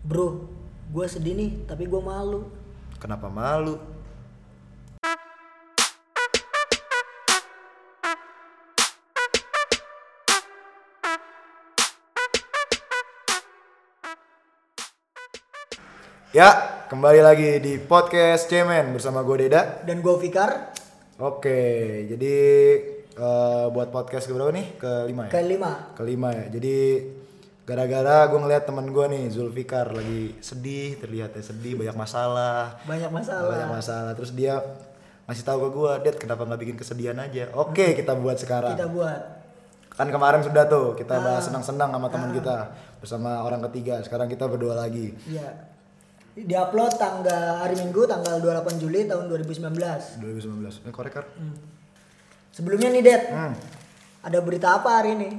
Bro, gue sedih nih, tapi gue malu. Kenapa malu? Ya, kembali lagi di podcast Cemen bersama gue Deda. Dan gue Fikar. Oke, jadi buat podcast keberapa nih? Kelima ya? Kelima ya. Jadi gara-gara gue ngeliat teman gue nih, Zulfikar lagi sedih, terlihatnya sedih, banyak masalah. Banyak masalah. Terus dia ngasih tahu ke gue, Ded, kenapa nggak bikin kesedihan aja? Oke, kita buat sekarang. Kan kemarin sudah tuh kita bahas senang-senang sama teman kita bersama orang ketiga. Sekarang kita berdua lagi. Iya. Diupload hari Minggu tanggal 28 Juli tahun 2019. Korek kan? Sebelumnya nih, Det. Ada berita apa hari ini?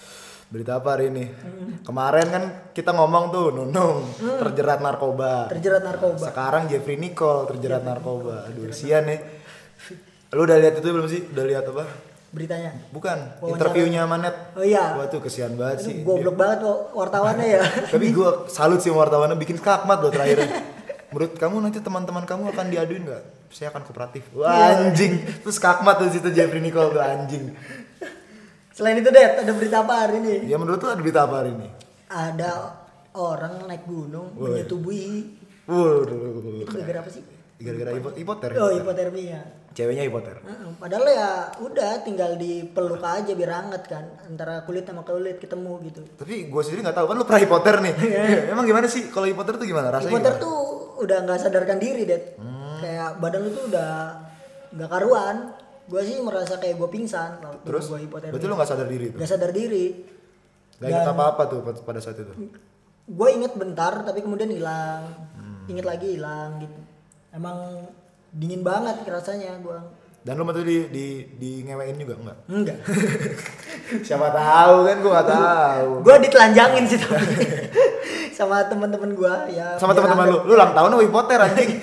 Kemarin kan kita ngomong tuh Nunung terjerat narkoba. Sekarang Jeffrey Nicole terjerat narkoba. Aduh, sian nih. Lu udah lihat itu belum sih? Udah lihat apa? Beritanya? Bukan, interviewnya sama Net. Oh iya. Wah tuh kesian banget sih. Goblok banget wartawannya ya. Tapi gue salut sih wartawannya, bikin skakmat loh terakhir. Menurut kamu nanti teman-teman kamu akan diaduin nggak? Saya akan kooperatif. Wah anjing. Terus skakmat tuh situ Jeffrey Nicole tuh anjing. Selain itu, Det, ada berita apa hari ini? Ya menurut lu ada berita apa hari ini? Ada orang naik gunung menyetubuhi. Waduh. Itu gara-gara apa sih? Gara-gara hipoter. Oh, hipotermia. Ceweknya hipoter. Padahal ya udah tinggal dipeluk aja biar hangat kan, antara kulit sama kulit ketemu gitu. Tapi gue sendiri nggak tahu, kan lu pernah hipoter nih. Emang gimana sih kalau hipoter tuh gimana rasanya? Hipoter gimana? tuh udah nggak sadarkan diri, Det. Kayak badan lu tuh udah nggak karuan. Gue sih merasa kayak gue pingsan waktu Terus gue hipoter. berarti lu nggak sadar diri tuh? Nggak sadar diri. Gak inget apa-apa tuh pada saat itu? Gue inget bentar tapi kemudian hilang. Inget lagi hilang gitu. Emang dingin banget rasanya gue. Dan lu waktu di ngewein juga enggak? Enggak. Siapa tahu kan, gua enggak tahu. Gua ditelanjangin sih tapi. Sama teman-teman gua ya. Sama teman-teman lu. Lu ulang tahun lu hipoter anjing.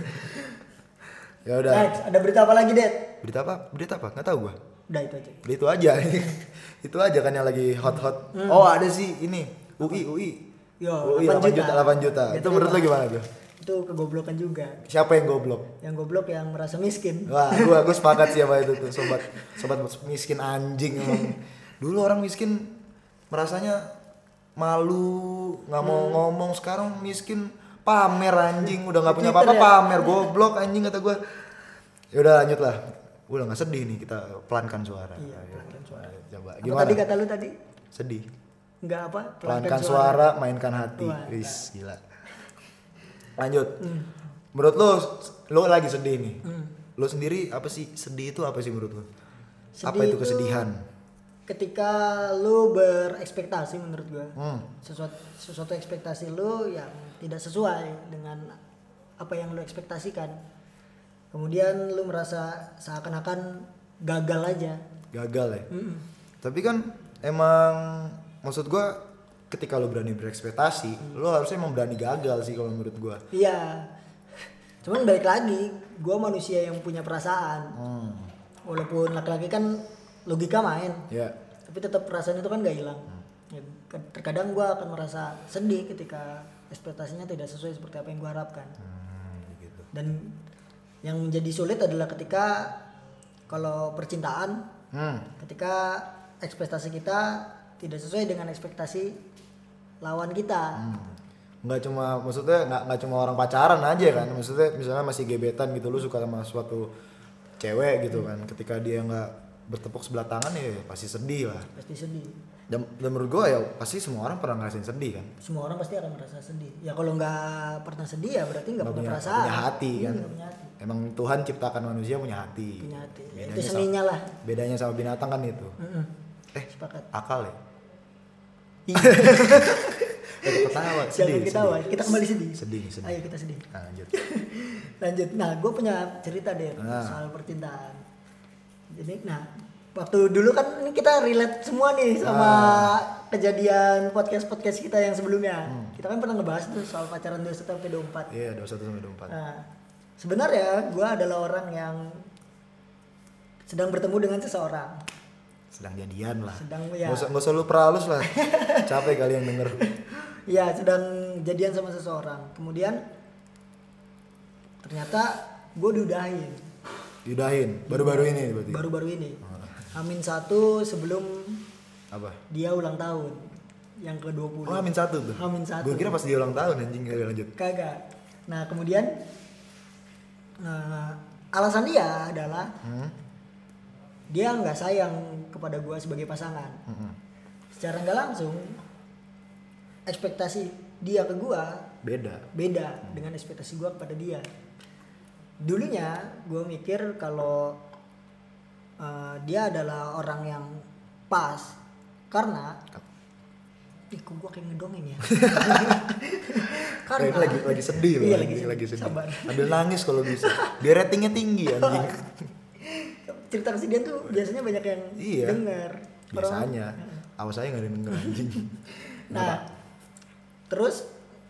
Ya udah. Next, ada berita apa lagi, Det? Berita apa? Enggak tahu gua. Udah itu aja. Itu aja. Itu aja kan yang lagi hot-hot. Oh, ada sih ini. UI. Yo, 8 juta. Itu menurut lu gimana tuh? Itu kegoblokan juga. Siapa yang goblok? Yang goblok yang merasa miskin. Wah, gua sepakat sih sama itu tuh, sobat miskin anjing emang. Dulu orang miskin merasanya malu, nggak mau ngomong, sekarang miskin pamer anjing, udah nggak punya apa-apa pamer, goblok anjing kata gua. Ya udah lanjut lah. Udah nggak sedih nih, kita pelankan suara. Iya, pelankan suara. Coba Apa gimana? tadi kata lu tadi? Sedih. Enggak apa? Pelankan suara, mainkan hati. Wis, gila. Lanjut. Menurut lu lagi sedih nih. Lu sendiri apa sih sedih itu apa sih menurut lu? Sedih apa itu kesedihan? Ketika lu berekspektasi menurut gua. Sesuatu ekspektasi lu yang tidak sesuai dengan apa yang lu ekspektasikan. Kemudian lu merasa seakan-akan gagal aja. Gagal ya? Tapi kan emang maksud gua ketika lo berani berekspektasi, lo harusnya emang berani gagal sih kalau menurut gua. Iya. Cuman balik lagi, gua manusia yang punya perasaan. Walaupun laki-laki kan logika main. Iya. Tapi tetap perasaan itu kan gak hilang. Ya, terkadang gua akan merasa sedih ketika ekspektasinya tidak sesuai seperti apa yang gua harapkan. Gitu. Dan yang menjadi sulit adalah ketika kalau percintaan, ketika ekspektasi kita tidak sesuai dengan ekspektasi lawan kita. Nggak cuma orang pacaran aja kan, maksudnya misalnya masih gebetan gitu, lu suka sama suatu cewek gitu kan, ketika dia nggak bertepuk sebelah tangan ya pasti sedih lah. Pasti sedih. Dan menurut gua ya pasti semua orang pernah ngerasain sedih kan. Semua orang pasti akan merasa sedih. Ya kalau nggak pernah sedih ya berarti nggak punya perasaan. Punya hati kan. Punya hati. Emang Tuhan ciptakan manusia punya hati. Punya hati. Bedanya Itu seninya lah. Bedanya sama binatang kan itu. Sepakat. Akal ya. Ketawa, sedih. Kita kembali sedih. Sedih. Ayo kita sedih. Lanjut. Nah, gue punya cerita deh soal percintaan. Jadi, waktu dulu kan ini kita relate semua nih sama kejadian podcast kita yang sebelumnya. Kita kan pernah ngebahas tuh soal pacaran 21 sampai 24. Iya, 21 sampai 24. Nah, sebenarnya gue adalah orang yang sedang bertemu dengan seseorang. Sedang jadian lah. Sedang ya. Nggak usah lu perhalus lah. Capek kali yang denger. Ya sedang jadian sama seseorang. Kemudian ternyata gue Diudahin baru-baru ini berarti. Baru-baru ini. H-1 sebelum Apa? dia ulang tahun yang ke-20. Oh, H-1 tuh. H-1. Gue kira pas dia ulang tahun anjing. Lanjut. Kagak. Nah, kemudian alasan dia adalah dia nggak sayang kepada gue sebagai pasangan. Secara nggak langsung ekspektasi dia ke gue beda dengan ekspektasi gue kepada dia. Dulunya gue mikir kalau dia adalah orang yang pas karena kok gue kayak ngedongeng ya. Karena lagi sedih loh. Iya, lagi sedih. Sabar. Ambil nangis kalau bisa. Biar ratingnya tinggi anjing. Cerita kesedihan tuh biasanya banyak yang denger. Biasanya. Awas aja enggak ada yang denger anjing. Nah, terus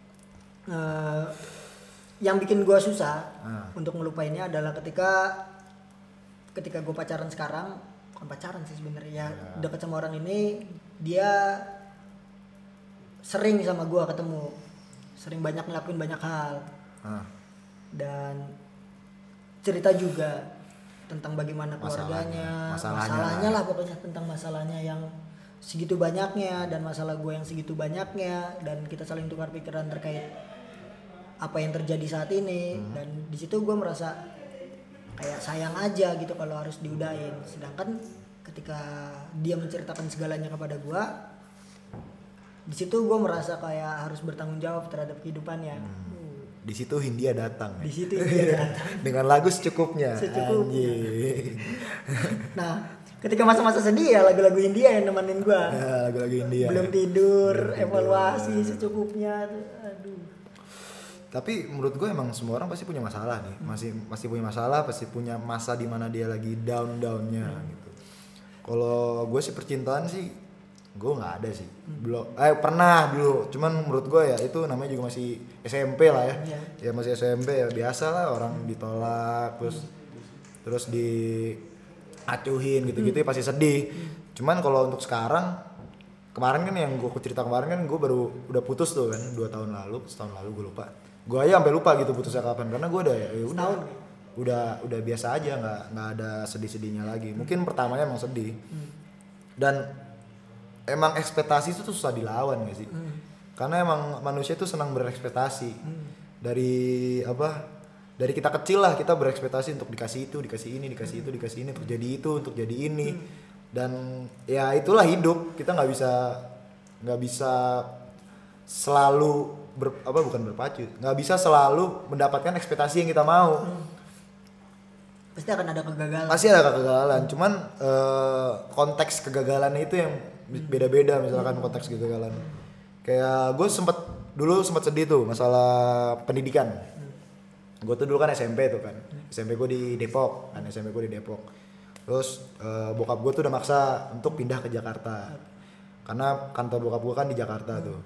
yang bikin gue susah untuk ngelupainnya adalah ketika gue pacaran sekarang, bukan pacaran sih sebenarnya, deket sama orang ini, dia sering sama gue ketemu, sering banyak ngelakuin banyak hal, dan cerita juga tentang bagaimana keluarganya, masalahnya lah pokoknya, tentang masalahnya yang segitu banyaknya dan masalah gue yang segitu banyaknya, dan kita saling tukar pikiran terkait apa yang terjadi saat ini. Dan di situ gue merasa kayak sayang aja gitu kalau harus diudahin, sedangkan ketika dia menceritakan segalanya kepada gue, di situ gue merasa kayak harus bertanggung jawab terhadap kehidupannya. Di situ Hindia datang. Di situ Hindia datang. Dengan lagu secukupnya. Nah, ketika masa-masa sedih ya lagu-lagu India yang nemenin gue. Ya, lagu-lagu India. Belum tidur, evaluasi secukupnya. Aduh. Tapi menurut gue emang semua orang pasti punya masalah nih. Masih punya masalah, pasti punya masa di mana dia lagi down-downnya gitu. Kalau gue sih percintaan sih gue nggak ada sih. Belum. Pernah dulu. Cuman menurut gue ya itu namanya juga masih SMP lah ya. Ya masih SMP ya, biasa lah orang ditolak terus diacuhin gitu-gitu ya pasti sedih. Cuman kalau untuk sekarang, kemarin kan yang gue cerita kemarin kan gue baru udah putus tuh kan 2 tahun lalu, setahun lalu gue lupa. Gue aja sampai lupa gitu putusnya kapan, karena gue udah biasa aja, nggak ada sedih-sedihnya lagi. Mungkin pertamanya emang sedih. Dan emang ekspektasi itu tuh susah dilawan gak sih? Karena emang manusia tuh senang berekspektasi. Dari kita kecil lah kita berekspektasi untuk dikasih itu, dikasih ini, dikasih itu, untuk jadi itu, untuk jadi ini. Dan ya itulah hidup. Kita nggak bisa selalu berpacu, nggak bisa selalu mendapatkan ekspektasi yang kita mau. Pasti akan ada kegagalan. Pasti ada kegagalan. Cuman konteks kegagalannya itu yang beda-beda. Misalkan konteks kegagalan, kayak gue sempat sedih tuh masalah pendidikan. Gue tuh dulu kan SMP tuh kan, SMP gue di Depok. Terus bokap gue tuh udah maksa untuk pindah ke Jakarta. Karena kantor bokap gue kan di Jakarta tuh,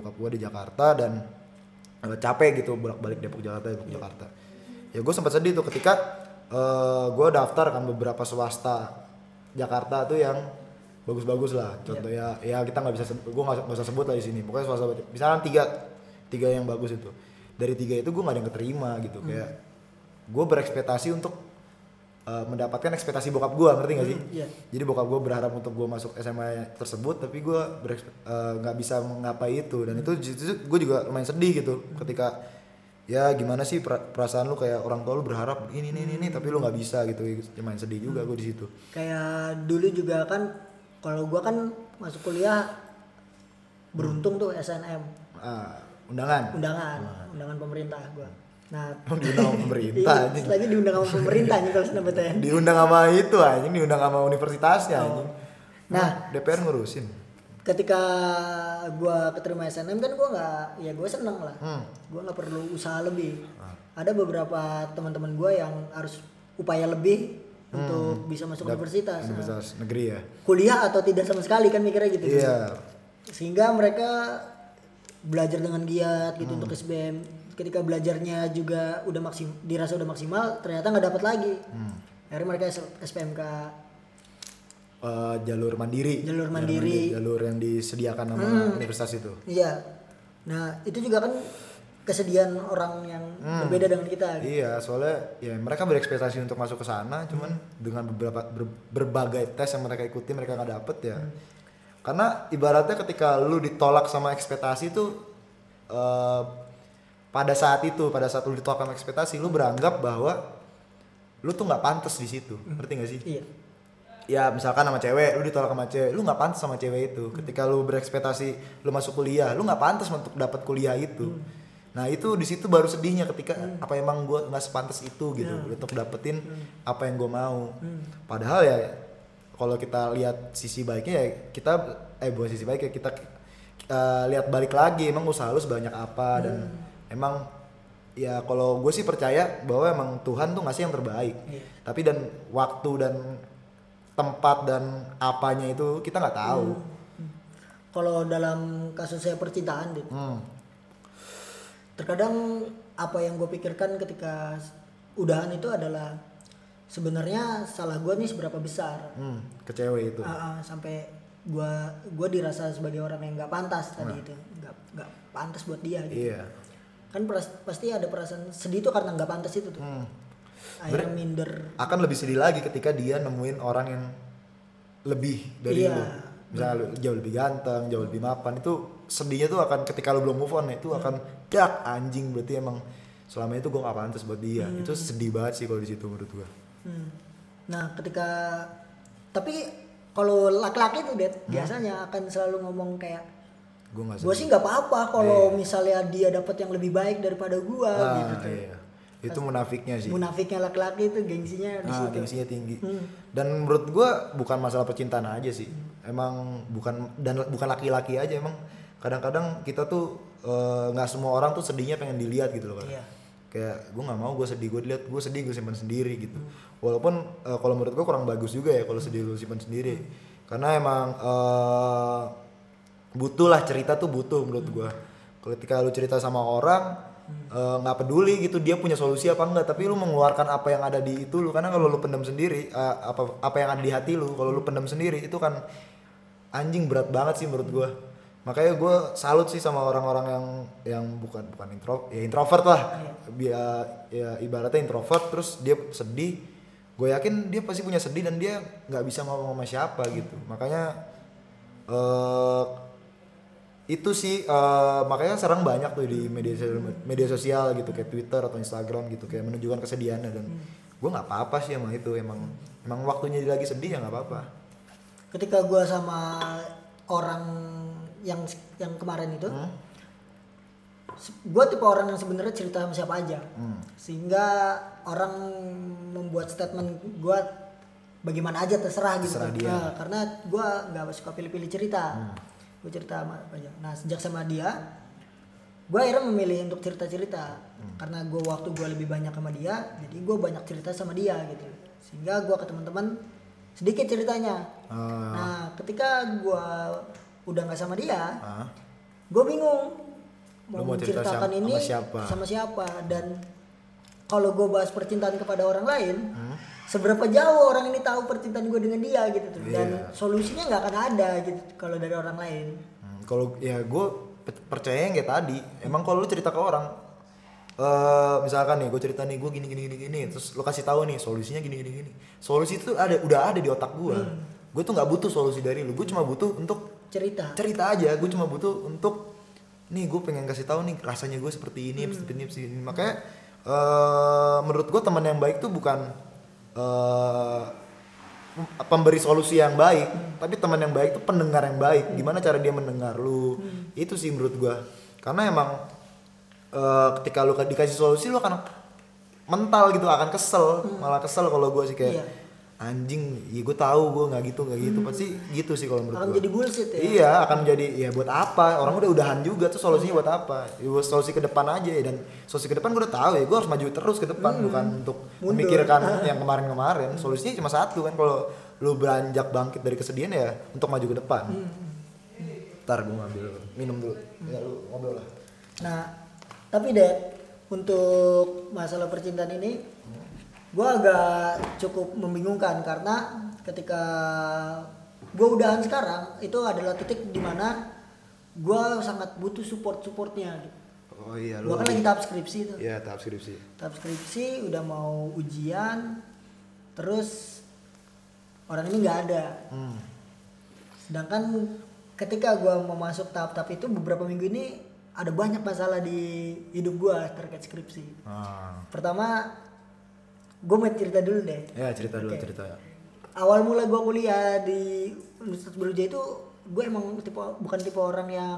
dan capek gitu bolak-balik Depok Jakarta. Ya gue sempat sedih tuh ketika gue daftar kan beberapa swasta Jakarta tuh yang bagus-bagus lah. Contohnya ya kita nggak usah sebut lah di sini. Pokoknya swasta misalnya tiga yang bagus itu. Dari 3 itu gue nggak ada yang keterima gitu. Kayak gue berekspektasi untuk mendapatkan ekspektasi bokap gue, ngerti nggak sih? Jadi bokap gue berharap untuk gue masuk SMA tersebut, tapi gue nggak bisa menggapai itu. Dan itu gue juga lumayan sedih gitu ketika ya gimana sih perasaan lu, kayak orang tua lu berharap ini tapi lu nggak bisa gitu. Lumayan sedih juga gue di situ. Kayak dulu juga kan kalau gue kan masuk kuliah beruntung tuh SNM. Undangan pemerintah gue. Nah, diundang sama pemerintah anjing. Lagi diundang sama pemerintah anjing kalau SNMPTN. Diundang sama itu anjing, diundang sama universitasnya anjing. Nah, DPR ngurusin. Ketika gua keterima SNM kan gua seneng lah. Gua enggak perlu usaha lebih. Ada beberapa teman-teman gua yang harus upaya lebih untuk bisa masuk universitas negeri ya. Kuliah atau tidak sama sekali kan mikirnya gitu. Iya. Sehingga mereka belajar dengan giat gitu untuk SBM. Ketika belajarnya juga dirasa udah maksimal, ternyata nggak dapat lagi. Akhirnya mereka SPMK. Jalur mandiri. Jalur yang disediakan sama universitas itu. Iya. Nah itu juga kan kesedihan orang yang berbeda dengan kita gitu. Iya, soalnya ya mereka berekspektasi untuk masuk ke sana, cuman dengan berbagai tes yang mereka ikuti mereka nggak dapet ya. Karena ibaratnya ketika lu ditolak sama ekspektasi itu pada saat lu ditolak sama ekspektasi, lu beranggap bahwa lu tuh nggak pantas di situ, ngerti nggak sih? Iya. Ya misalkan sama cewek, lu ditolak sama cewek, lu nggak pantas sama cewek itu. Ketika lu berekspektasi lu masuk kuliah, lu nggak pantas untuk dapat kuliah itu. Nah itu di situ baru sedihnya ketika apa emang gue nggak sepantas itu gitu untuk dapetin apa yang gue mau. Padahal ya kalau kita lihat sisi baiknya ya kita bukan sisi baiknya, kita lihat balik lagi emang usaha lu sebanyak apa dan emang ya kalau gue sih percaya bahwa emang Tuhan tuh ngasih yang terbaik. Tapi dan waktu dan tempat dan apanya itu kita nggak tahu. Kalau dalam kasus saya percintaan Dit, terkadang apa yang gue pikirkan ketika udahan itu adalah sebenarnya salah gue nih seberapa besar. Ke cewek itu. Sampai gue dirasa sebagai orang yang nggak pantas tadi itu, nggak pantas buat dia gitu. Iya. Kan pasti ada perasaan sedih tuh karena nggak pantas itu tuh. Akhirnya minder. Akan lebih sedih lagi ketika dia nemuin orang yang lebih dari lu. Misalnya lu jauh lebih ganteng, jauh lebih mapan, itu sedihnya tuh akan ketika lu belum move on itu akan dak anjing, berarti emang selama itu gue gak pantas buat dia. Itu sedih banget sih kalau di situ menurut gue. Nah ketika tapi kalau laki-laki tuh Det biasanya akan selalu ngomong kayak gue sih nggak apa-apa kalau misalnya dia dapat yang lebih baik daripada gue gitu tuh. Iya. Itu munafiknya sih. Munafiknya laki-laki itu gengsinya di situ. Gengsinya tinggi. Dan menurut gue bukan masalah percintaan aja sih. Emang bukan laki-laki aja, emang kadang-kadang kita tuh nggak semua orang tuh sedihnya pengen dilihat gitu loh kan. Iya. Kayak gue nggak mau gue sedih, gue dilihat, gue sedih gue simpan sendiri gitu. Walaupun kalau menurut gue kurang bagus juga ya kalau sedih lu simpan sendiri. Karena emang butuh lah, cerita tuh butuh menurut gue. Ketika lu cerita sama orang nggak peduli gitu dia punya solusi apa enggak, tapi lu mengeluarkan apa yang ada di itu lu. Karena kalau lu pendam sendiri apa yang ada di hati lu, kalau lu pendam sendiri itu kan anjing berat banget sih menurut gue. Makanya gue salut sih sama orang-orang yang bukan introvert lah. Ya ibaratnya introvert terus dia sedih. Gue yakin dia pasti punya sedih dan dia nggak bisa ngomong sama siapa gitu. Makanya itu sih makanya sekarang banyak tuh di media sosial gitu kayak Twitter atau Instagram gitu kayak menunjukkan kesedihannya, dan gue nggak apa-apa sih emang itu emang waktunya dia lagi sedih ya nggak apa-apa. Ketika gue sama orang yang kemarin itu gue tipe orang yang sebenarnya cerita sama siapa aja sehingga orang membuat statement gue bagaimana aja terserah gitu. Nah, karena gue nggak suka pilih-pilih cerita. Gue cerita sama apa aja. Nah sejak sama dia gue akhirnya memilih untuk cerita-cerita karena waktu gue lebih banyak sama dia, jadi gue banyak cerita sama dia gitu, sehingga gue ke teman-teman sedikit ceritanya. Nah ketika gue udah nggak sama dia, gue bingung mau menceritakan ini sama siapa. Dan kalau gue bahas percintaan kepada orang lain, seberapa jauh orang ini tahu percintaan gue dengan dia gitu tuh. Dan solusinya nggak akan ada gitu kalau dari orang lain. Kalau ya gue percaya yang kayak tadi, emang kalau lu cerita ke orang, misalkan nih gue cerita nih gue gini, terus lu kasih tahu nih solusinya gini, solusi itu udah ada di otak gue. Gue tuh nggak butuh solusi dari lu, gue cuma butuh untuk cerita aja. Gue cuma butuh untuk nih gue pengen kasih tahu nih rasanya gue seperti ini. Makanya menurut gue teman yang baik tuh bukan pemberi solusi yang baik, tapi teman yang baik tuh pendengar yang baik. Gimana cara dia mendengar lu, itu sih menurut gua. Karena emang ketika lu dikasih solusi lu akan mental gitu, akan kesel, malah kesel kalau gua sih kayak anjing, ya gue tahu gue nggak gitu pasti gitu sih kalau menurut akan gua. Jadi bullshit ya. Iya, akan jadi ya buat apa, orang udah udahan juga tuh solusinya buat apa, ya buat solusi ke depan aja ya. Dan solusi ke depan gue udah tahu ya, gue harus maju terus ke depan, bukan untuk memikirkan yang kemarin solusinya cuma satu kan, kalau lu beranjak bangkit dari kesedihan ya untuk maju ke depan. Ntar gue ngambil minum dulu, ya lu ngobrol lah. Nah tapi deh untuk masalah percintaan ini gue agak cukup membingungkan, karena ketika gue udahan sekarang itu adalah titik dimana gue sangat butuh supportnya gitu. Oh iya, Gue kan lagi tahap skripsi tuh. Iya, tahap skripsi. Tahap skripsi udah mau ujian, terus orang ini nggak ada. Sedangkan ketika gue mau masuk tahap-tahap itu, beberapa minggu ini ada banyak masalah di hidup gue terkait skripsi. Pertama, gue mau cerita dulu deh. Ya, cerita dulu. Oke. Cerita. Awal mula gue kuliah di Universitas Brawijaya itu, gue emang bukan tipe orang yang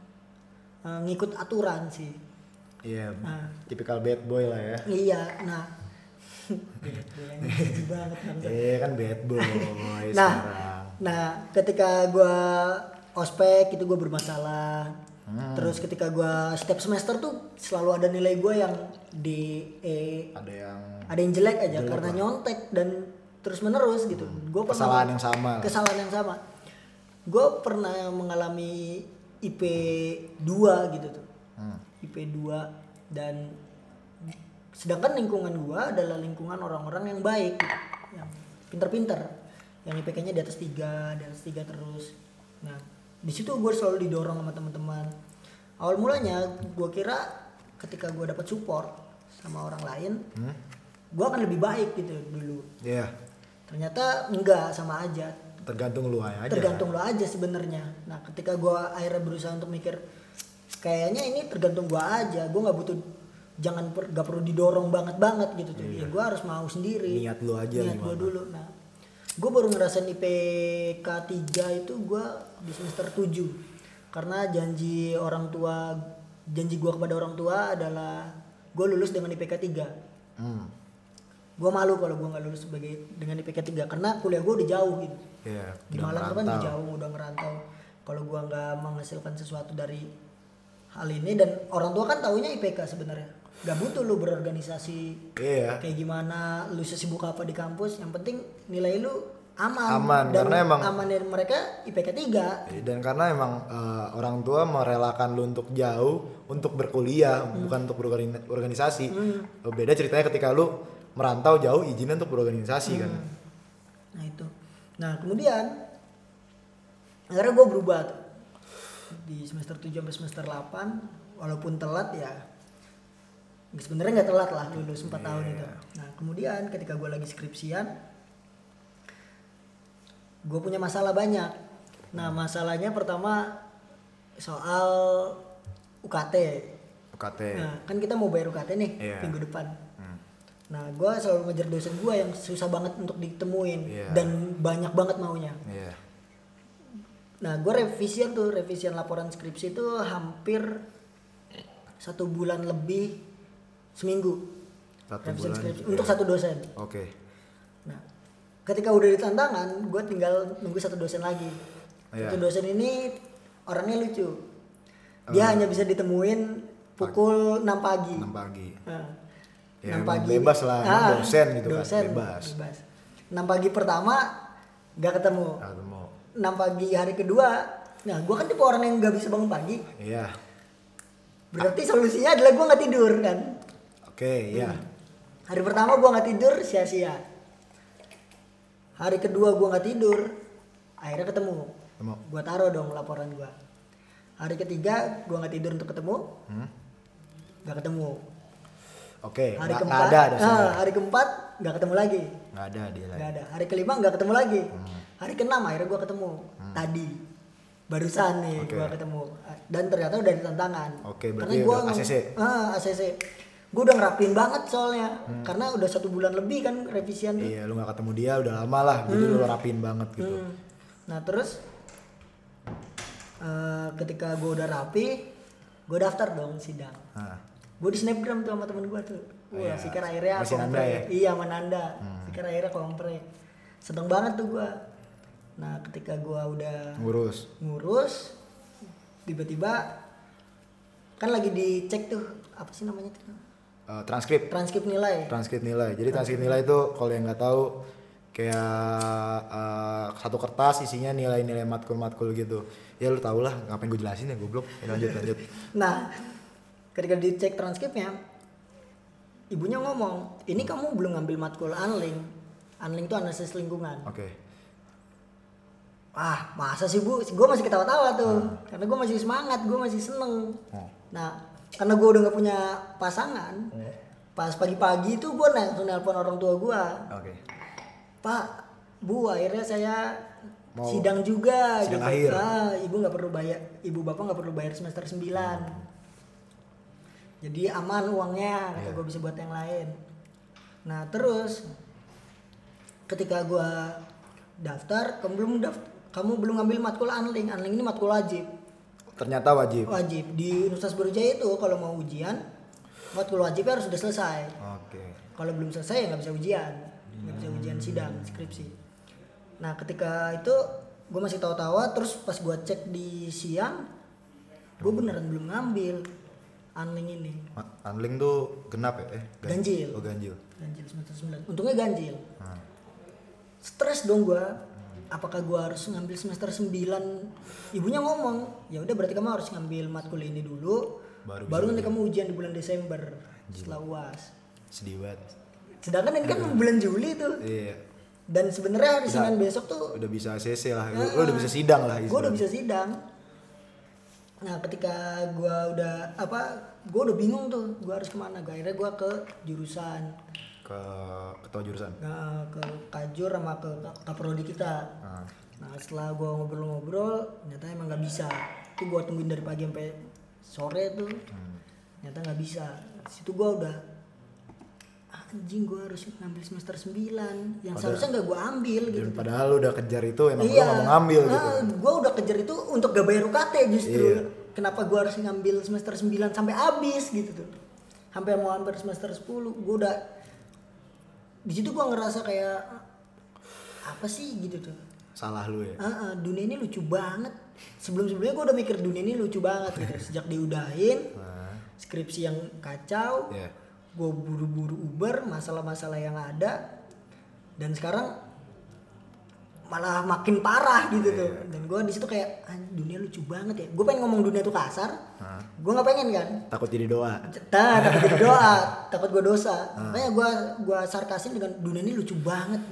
ngikut aturan sih. Iya, tipikal bad boy lah ya. Iya, nah bad boy jijik banget bangsa. Iya kan bad boy Nah, sekarang. nah ketika gue ospek itu gue bermasalah. Terus ketika gue setiap semester tuh selalu ada nilai gue yang di ada yang jelek aja karena nyontek dan terus menerus gitu. Gue Kesalahan yang sama. Gue pernah mengalami IP 2 gitu tuh. IP 2 dan sedangkan lingkungan gue adalah lingkungan orang-orang yang baik gitu, yang pinter-pinter, yang IPK-nya di atas 3 terus. Nah, di situ gue selalu didorong sama teman-teman. Awal mulanya gue kira ketika gue dapat support sama orang lain, gue akan lebih baik gitu dulu. Iya. Ternyata enggak, sama aja. Tergantung lu aja. Tergantung lo aja sebenarnya. Nah, ketika gue akhirnya berusaha untuk mikir, kayaknya ini tergantung gue aja. Gue nggak butuh, nggak perlu didorong banget gitu tuh. Ya gue harus mau sendiri. Niat lu aja. Niat gue dulu. Nah, gue baru ngerasain IPK 3 itu gue di semester 7 karena janji gue kepada orang tua adalah gue lulus dengan IPK 3. Gue malu kalau gue nggak lulus dengan IPK 3 karena kuliah gue udah jauh gitu. Di Malang tuh kan udah ngerantau. Kalau gue nggak menghasilkan sesuatu dari hal ini, dan orang tua kan taunya IPK sebenarnya. Gak butuh lu berorganisasi kayak gimana, lu sesibuk apa di kampus, yang penting nilai lu aman dan karena emang amanin mereka IPK 3. Dan karena emang orang tua merelakan lu untuk jauh untuk berkuliah, bukan untuk berorganisasi. Beda ceritanya ketika lu merantau jauh izinnya untuk berorganisasi kan. Nah itu. Nah kemudian akhirnya gue berubah tuh. Di semester 7 sampai semester 8 walaupun telat ya, sebenarnya nggak telat lah, lulus 4 tahun itu. Nah kemudian ketika gue lagi skripsian, gue punya masalah banyak. Nah masalahnya pertama soal UKT. Nah kan kita mau bayar UKT nih minggu depan. Nah gue selalu ngejar dosen gue yang susah banget untuk ditemuin dan banyak banget maunya. Nah gue revisian laporan skripsi itu hampir 1 bulan lebih, seminggu. Revisian skripsi untuk satu dosen. Nah ketika udah di tantangan, gue tinggal nunggu satu dosen lagi. Satu dosen ini orangnya lucu. Dia hanya bisa ditemuin pukul 6 pagi. 6 pagi. Nah, Ya, 6 pagi. Bebas lah, dosen gitu kan, bebas. 6 pagi pertama gak ketemu. 6 pagi hari kedua, nah gue kan tipe orang yang gak bisa bangun pagi. Berarti solusinya adalah gue gak tidur kan. Hari pertama gue gak tidur, sia-sia. Hari kedua gue gak tidur, akhirnya ketemu. Gue taruh dong laporan gue. Hari ketiga gue gak tidur untuk ketemu, gak ketemu. Hari keempat, hari keempat nggak ketemu lagi. Nggak ada. Hari kelima nggak ketemu lagi. Hari keenam akhirnya gue ketemu. Tadi, barusan nih gue ketemu. Dan ternyata udah di tantangan. Karena gue ACC. Gue udah ngerapin banget soalnya. Karena udah 1 bulan lebih kan revisian tuh. Iya, lu nggak ketemu dia udah lama lah. Jadi lu rapin banget gitu. Nah terus ketika gue udah rapi, gue daftar dong sidang. Gue di snapgram tuh sama temen gue tuh. Wah, Sikar akhirnya kompre. Iya, Mananda. Sikar akhirnya kompre. Seneng banget tuh gue. Nah, ketika gue udah ngurus, tiba-tiba kan lagi dicek tuh, apa sih namanya tuh? Transkrip nilai. Jadi transkrip nilai itu kalau yang nggak tahu kayak satu kertas isinya nilai-nilai matkul gitu. Ya lu tau lah, ngapain gue jelasin ya goblok. Lanjut. Nah, ketika dicek transkripnya, ibunya ngomong, ini kamu belum ngambil matkul Unlink. Unlink itu analisis lingkungan. masa sih Bu, gue masih ketawa-tawa tuh, karena gue masih semangat, gue masih seneng. Nah, karena gue udah gak punya pasangan, pas pagi-pagi itu gue langsung nelpon orang tua gue. Pak, Bu, akhirnya saya sidang juga. Sidang gitu. akhir. Ibu nggak perlu bayar, ibu bapak nggak perlu bayar semester 9. Jadi aman uangnya, kata gue bisa buat yang lain. Nah terus ketika gue daftar, kamu belum ngambil matkul Unlink ini matkul wajib. Ternyata wajib. Di Universitas Brawijaya itu kalau mau ujian matkul wajibnya harus sudah selesai. Kalau belum selesai ya nggak bisa ujian, nggak bisa ujian sidang skripsi. Nah ketika itu gue masih tawa-tawa, terus pas gue cek di siang, gue beneran belum ngambil Unlink ini. Unlink tuh genap ya? Ganjil. Ganjil. Ganjil semester 9. Untungnya ganjil. Stres dong gue. Apakah gue harus ngambil semester 9? Ibunya ngomong, ya udah berarti kamu harus ngambil matkul ini dulu, baru nanti kamu ujian di bulan Desember setelah UAS. Sedih banget. Sedangkan ini kan bulan Juli tuh. Iya. Dan sebenarnya hari Senin besok tuh udah bisa ACC lah. Lu udah bisa sidang lah. Gue udah bisa sidang. Nah ketika gue udah bingung tuh, gue harus kemana. Akhirnya gue ke jurusan, ke ketua jurusan, ke Kajur sama ke Kaprodi kita. Nah setelah gue ngobrol-ngobrol, ternyata emang nggak bisa. Itu gue tungguin dari pagi sampai sore tuh, ternyata nggak bisa. Situ gue udah anjing, gue harus ngambil semester 9 yang seharusnya nggak gue ambil gitu. Padahal lu udah kejar itu, emang lu gak mau ngambil gitu. Gue udah kejar itu untuk gak bayar UKT justru. Kenapa gue harus ngambil semester 9 sampai habis gitu tuh, sampai mau hampir semester 10. Gue udah di situ gue ngerasa kayak apa sih gitu tuh, salah lu ya. Dunia ini lucu banget. Sebelumnya gue udah mikir dunia ini lucu banget gitu. Sejak diudahin skripsi yang kacau, gue buru-buru Uber masalah-masalah yang ada, dan sekarang malah makin parah gitu tuh. Dan gue di situ kayak dunia lucu banget ya. Gue pengen ngomong dunia tuh kasar, gue nggak pengen kan. Takut jadi doa. Takut jadi doa, takut gue dosa. Makanya gue sarkasin dengan dunia ini lucu banget.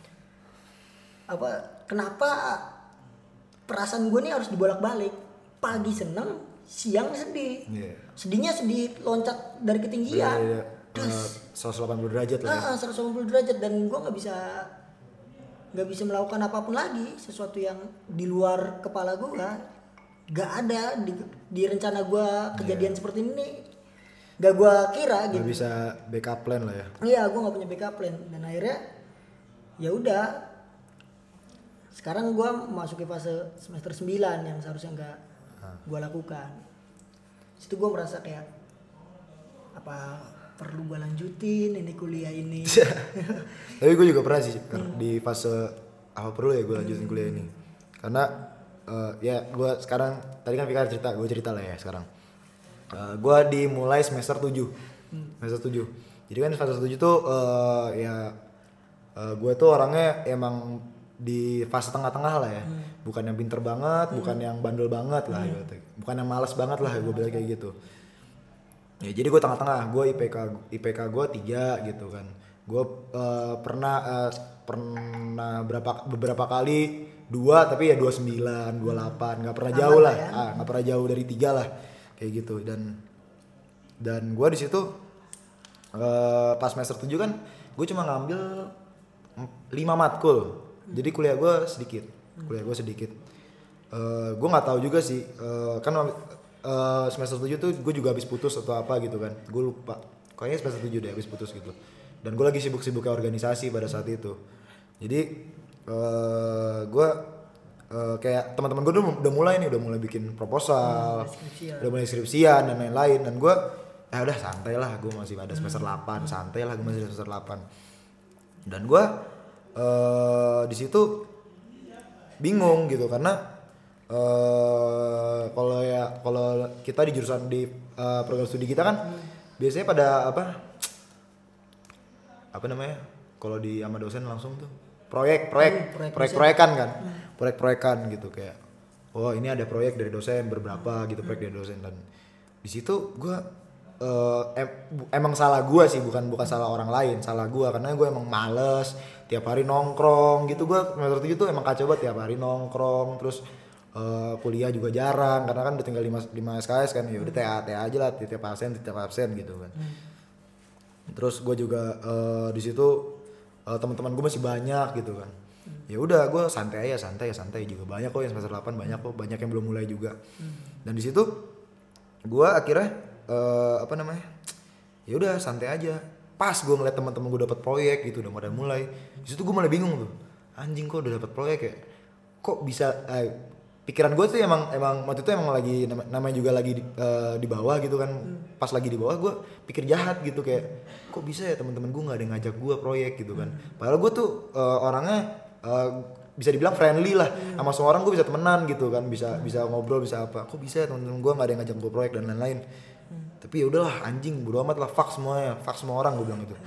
Kenapa perasaan gue nih harus dibolak-balik? Pagi seneng, siang sedih. Sedihnya sedih loncat dari ketinggian. 180 derajat lah. 180 derajat, dan gue nggak bisa melakukan apapun lagi. Sesuatu yang di luar kepala gue nggak ada di rencana gue. Kejadian seperti ini nggak gue kira gitu. Nggak bisa backup plan lah ya. Iya, gue nggak punya backup plan, dan akhirnya ya udah. Sekarang gue masuk ke fase semester 9 yang seharusnya nggak gue lakukan. Situ gue merasa kayak apa perlu gue lanjutin ini kuliah ini. Tapi gue juga pernah sih di fase apa perlu ya gue lanjutin kuliah ini, karena ya gue sekarang tadi kan Fikar cerita, gue cerita lah ya sekarang. Gue dimulai semester 7. Semester 7. Jadi kan semester 7 tuh gue tuh orangnya emang di fase tengah-tengah lah ya. Bukan yang pinter banget, bukan yang bandel banget lah gitu. Bukan yang malas banget lah, gue bilang kayak gitu. Ya jadi gue tengah-tengah, gue IPK gue 3 gitu kan. Gue pernah beberapa kali 2, tapi ya 29, 28, nggak pernah jauh lah, nggak pernah jauh dari 3 lah kayak gitu. Dan gue di situ pas semester 7 kan gue cuma ngambil 5 matkul, jadi kuliah gue sedikit. Gue nggak tahu juga sih, kan semester 7 tuh gue juga habis putus atau apa gitu kan, gue lupa, kayaknya semester 7 deh habis putus gitu. Dan gue lagi sibuk-sibuknya organisasi pada saat itu. Jadi gue kayak teman-teman gue udah mulai bikin proposal, udah mulai skripsian dan lain-lain. Dan gue udah santai lah, gue masih ada semester 8, santai lah gue masih semester 8. Dan gue di situ bingung gitu, karena kalau kita di jurusan di program studi kita kan biasanya pada apa namanya, kalau di sama dosen langsung tuh proyek-proyekan kan, proyek-proyekan gitu, kayak ini ada proyek dari dosen berberapa gitu, proyek dari dosen. Dan di situ gue emang salah gue sih, bukan salah orang lain, salah gue karena gue emang males tiap hari nongkrong gitu. Gue semester 7 tuh emang kacau banget, tiap hari nongkrong, terus kuliah juga jarang karena kan udah tinggal 5 SKS kan, ya udah TA aja lah, tiap absen gitu kan. Terus gue juga di situ teman-teman gue masih banyak gitu kan. Ya udah gue santai juga, banyak kok yang semester 8, banyak yang belum mulai juga. Dan di situ gue akhirnya ya udah santai aja. Pas gue ngeliat teman-teman gue dapat proyek gitu, udah pada mulai, di situ gue malah bingung tuh, anjing kok udah dapat proyek ya, kok bisa pikiran gue tuh emang waktu itu emang lagi namanya juga lagi di bawah gitu kan. Pas lagi di bawah gue pikir jahat gitu, kayak kok bisa ya teman-teman gue nggak ada yang ngajak gue proyek gitu kan. Padahal gue tuh orangnya bisa dibilang friendly lah, sama semua orang gue bisa temenan gitu kan, bisa ngobrol, bisa apa. Kok bisa ya teman-teman gue nggak ada yang ngajak gue proyek dan lain-lain. Tapi ya udahlah anjing, bodo amat lah, fuck semua orang, gue bilang gitu.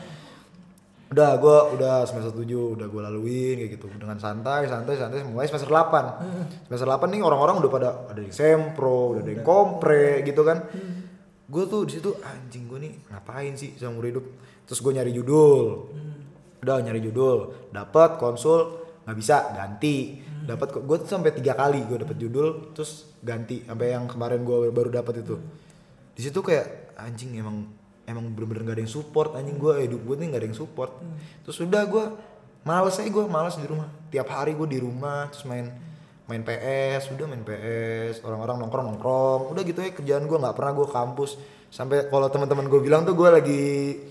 Udah semester 7 udah gue laluin kayak gitu dengan santai mulai semester 8. Semester 8 nih orang-orang udah pada ada yang sempro, udah ada yang kompre gitu kan. Gue tuh di situ anjing, gue nih ngapain sih seumur hidup. Terus gue nyari judul. Nyari judul, dapat konsul nggak bisa, ganti. Dapat gue tuh sampai 3 kali gue dapat judul terus ganti, sampai yang kemarin gue baru dapat itu. Di situ kayak anjing, emang bener-bener gak ada yang support anjing. Gue hidup gue nih gak ada yang support. Terus udah gue males di rumah. Tiap hari gue di rumah terus main PS, orang-orang nongkrong, udah gitu ya kerjaan gue. Nggak pernah gue kampus. Sampai kalau teman-teman gue bilang tuh gue lagi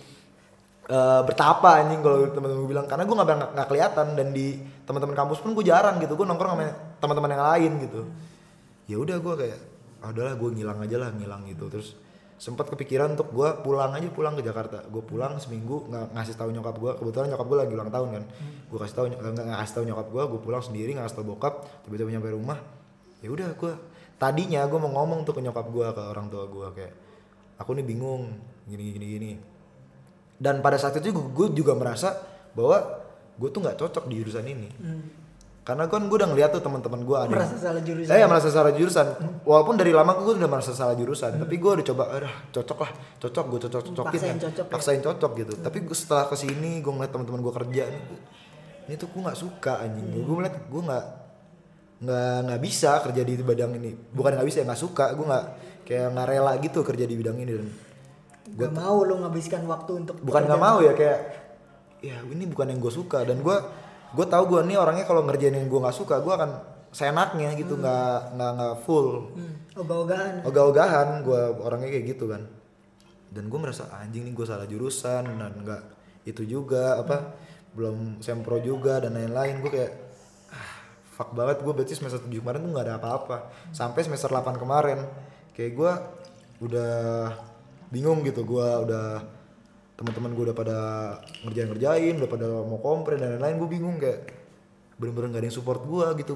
bertapa anjing kalau teman-teman gue bilang, karena gue nggak kelihatan, dan di teman-teman kampus pun gue jarang gitu. Gue nongkrong sama teman-teman yang lain gitu. Ya udah gue kayak udahlah gue ngilang gitu. Terus sempat kepikiran untuk gue pulang ke Jakarta. Gue pulang seminggu, nggak ngasih tahu nyokap gue. Kebetulan nyokap gue lagi ulang tahun kan. Gue nggak kasih tahu nyokap gue pulang sendiri, nggak kasih tahu bokap. Tiba-tiba nyampe rumah, ya udah tadinya gue mau ngomong tuh ke nyokap gue, ke orang tua gue, kayak aku nih bingung gini. Dan pada saat itu gue juga merasa bahwa gue tuh nggak cocok di jurusan ini. Karena kan gue udah ngeliat tuh teman-teman gue ada merasa salah jurusan. Merasa salah jurusan. Walaupun dari lama gue udah merasa salah jurusan, tapi gue udah coba, cocok, gue cocokin, paksain cocok gitu. Tapi gue setelah kesini gue ngeliat teman-teman gue kerja ini tuh gue nggak suka anjing. Gue ngeliat gue nggak bisa kerja di bidang ini. Bukan nggak bisa, nggak suka. Gue nggak rela gitu kerja di bidang ini. Dan gue mau lo ngabiskan waktu untuk bukan nggak mau ya, kayak ya ini bukan yang gue suka. Dan gue tahu gue nih orangnya kalau ngerjain yang gue nggak suka, gue akan seenaknya gitu, nggak full. Ogah-ogahan gue orangnya kayak gitu kan. Dan gue merasa anjing nih gue salah jurusan, dan nggak itu juga belum sempro juga dan lain-lain. Gue kayak fuck banget. Gue berarti semester 7 kemarin tuh nggak ada apa-apa. Sampai semester 8 kemarin kayak gue udah bingung gitu. Gue udah, teman-teman gue udah pada ngerjain, udah pada mau kompre dan lain-lain. Gue bingung, kayak bener-bener gak ada yang support gue gitu.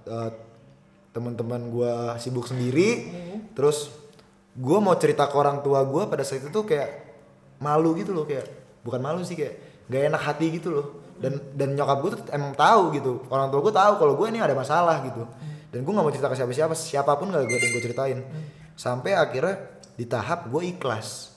Teman-teman gue sibuk sendiri. Terus gue mau cerita ke orang tua gue pada saat itu tuh kayak malu gitu loh, kayak bukan malu sih, kayak gak enak hati gitu loh. Dan nyokap gue tuh emang tahu gitu, orang tua gue tahu kalau gue ini ada masalah gitu. Dan gue gak mau cerita ke siapapun gak ada yang gue ceritain. Sampai akhirnya di tahap gue ikhlas.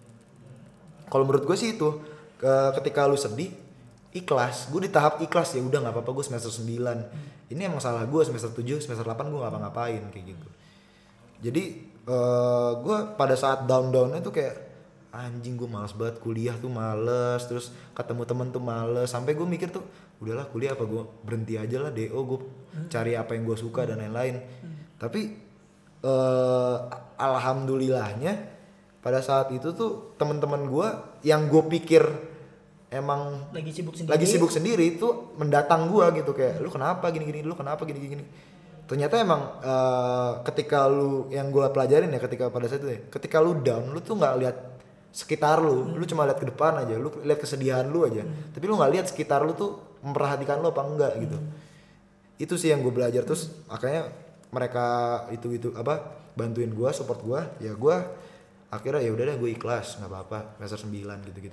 Kalau menurut gue sih itu, ketika lu sedih, ikhlas. Gue di tahap ikhlas, ya udah nggak apa-apa, gue semester 9. Ini emang salah gue, semester 7, semester 8 gue nggak ngapa-ngapain kayak gitu. Jadi gue pada saat down-downnya tuh kayak anjing, gue malas banget kuliah tuh, males. Terus ketemu temen tuh males. Sampai gue mikir tuh, udahlah kuliah apa gue berhenti aja lah DO, gue cari apa yang gue suka dan lain-lain. Tapi alhamdulillahnya pada saat itu tuh teman-teman gue yang gue pikir emang lagi sibuk sendiri itu mendatang gue gitu, kayak lu kenapa gini-gini, ternyata emang ketika lu, yang gue pelajarin ya ketika pada saat itu ya, ketika lu down, lu tuh nggak lihat sekitar lu cuma lihat ke depan aja, lu lihat kesedihan lu aja, tapi lu nggak lihat sekitar lu tuh memperhatikan lu apa enggak gitu. Itu sih yang gue belajar. Terus makanya mereka itu bantuin gue, support gue, ya gue akhirnya ya udah deh gue ikhlas, nggak apa-apa, semester 9 gitu.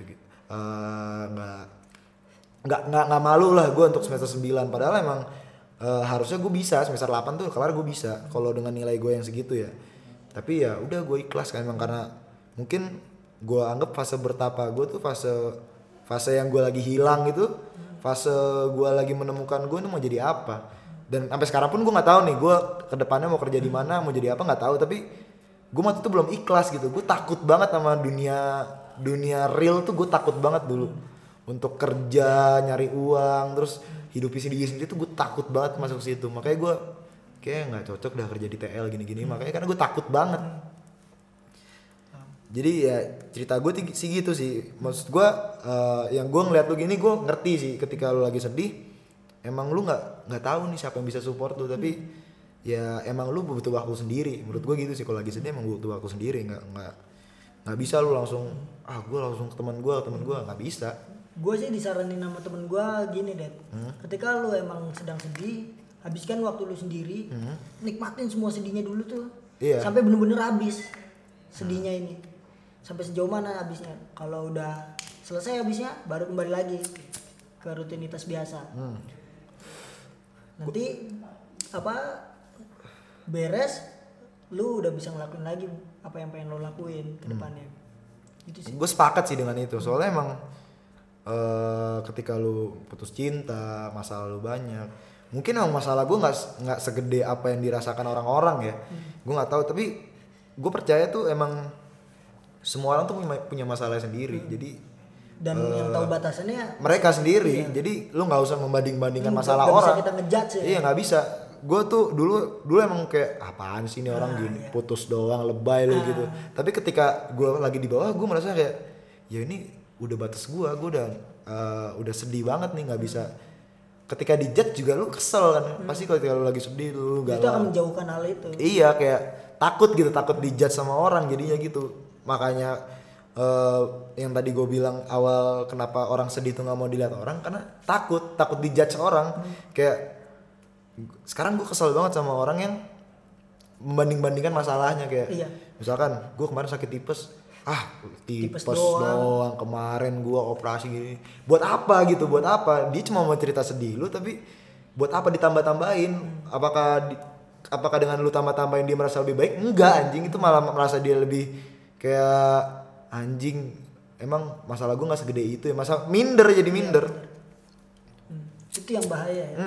Nggak malu lah gue untuk semester 9, padahal emang harusnya gue bisa semester 8 tuh kelar gue bisa kalau dengan nilai gue yang segitu ya. Tapi ya udah gue ikhlas kan, emang karena mungkin gue anggap fase bertapa gue tuh fase yang gue lagi hilang gitu, fase gue lagi menemukan gue ini mau jadi apa. Dan sampai sekarang pun gue nggak tahu nih gue kedepannya mau kerja di mana, mau jadi apa nggak tahu. Tapi gue waktu itu belum ikhlas gitu. Gue takut banget sama dunia real tuh, gue takut banget dulu untuk kerja nyari uang terus hidup sendiri tuh gue takut banget masuk situ. Makanya gue kayak nggak cocok dah kerja di TL gini-gini. Makanya karena gue takut banget. Jadi ya cerita gue sih gitu sih. Maksud gue yang gue ngeliat lu gini gue ngerti sih ketika lu lagi sedih. Emang lu nggak tahu nih siapa yang bisa support lu, tapi ya emang lu butuh waktu sendiri. Menurut gue gitu sih, kalau lagi sedih emang butuh waktu sendiri. Nggak bisa lu langsung gue langsung ke teman gue nggak bisa. Gue sih disaranin sama temen gue gini deh, ketika lu emang sedang sedih, habiskan waktu lu sendiri, nikmatin semua sedihnya dulu tuh, sampai bener-bener habis sedihnya ini, sampai sejauh mana habisnya. Kalau udah selesai habisnya, baru kembali lagi ke rutinitas biasa. Nanti beres, lu udah bisa ngelakuin lagi apa yang pengen lo lakuin ke depannya. Gitu sih. Gue sepakat sih dengan itu, soalnya emang ketika lu putus cinta, masalah lu banyak. Mungkin emang masalah gue nggak segede apa yang dirasakan orang-orang ya. Gue nggak tahu, tapi gue percaya tuh emang semua orang tuh punya masalah sendiri. Jadi dan yang tahu batasannya mereka sendiri. Jadi lu nggak usah membanding-bandingkan masalah orang. Bisa kita ngejudge ya. Iya nggak bisa. Gue tuh dulu emang kayak apaan sih ini orang gini, putus doang, lebay lu gitu. Tapi ketika gue lagi di bawah, gue merasa kayak ya ini udah batas gue udah sedih banget nih, nggak bisa. Ketika dijudge juga lu kesel kan, pasti ketika lu lagi sedih lu galau. Itu akan menjauhkan hal itu. Iya, kayak takut dijudge sama orang jadinya gitu. Makanya yang tadi gue bilang awal, kenapa orang sedih tuh nggak mau dilihat orang, karena takut dijudge orang. Kayak sekarang gue kesel banget sama orang yang membanding-bandingkan masalahnya, kayak misalkan gue kemarin sakit tipes, tipes doang kemarin gue operasi gini, buat apa gitu, buat apa dia cuma mau cerita sedih lu, tapi buat apa ditambah-tambahin? Apakah dengan lu tambah-tambahin dia merasa lebih baik? Enggak, anjing, itu malah merasa dia lebih kayak anjing, emang masalah gue nggak segede itu ya, masa minder, jadi minder. Itu yang bahaya ya.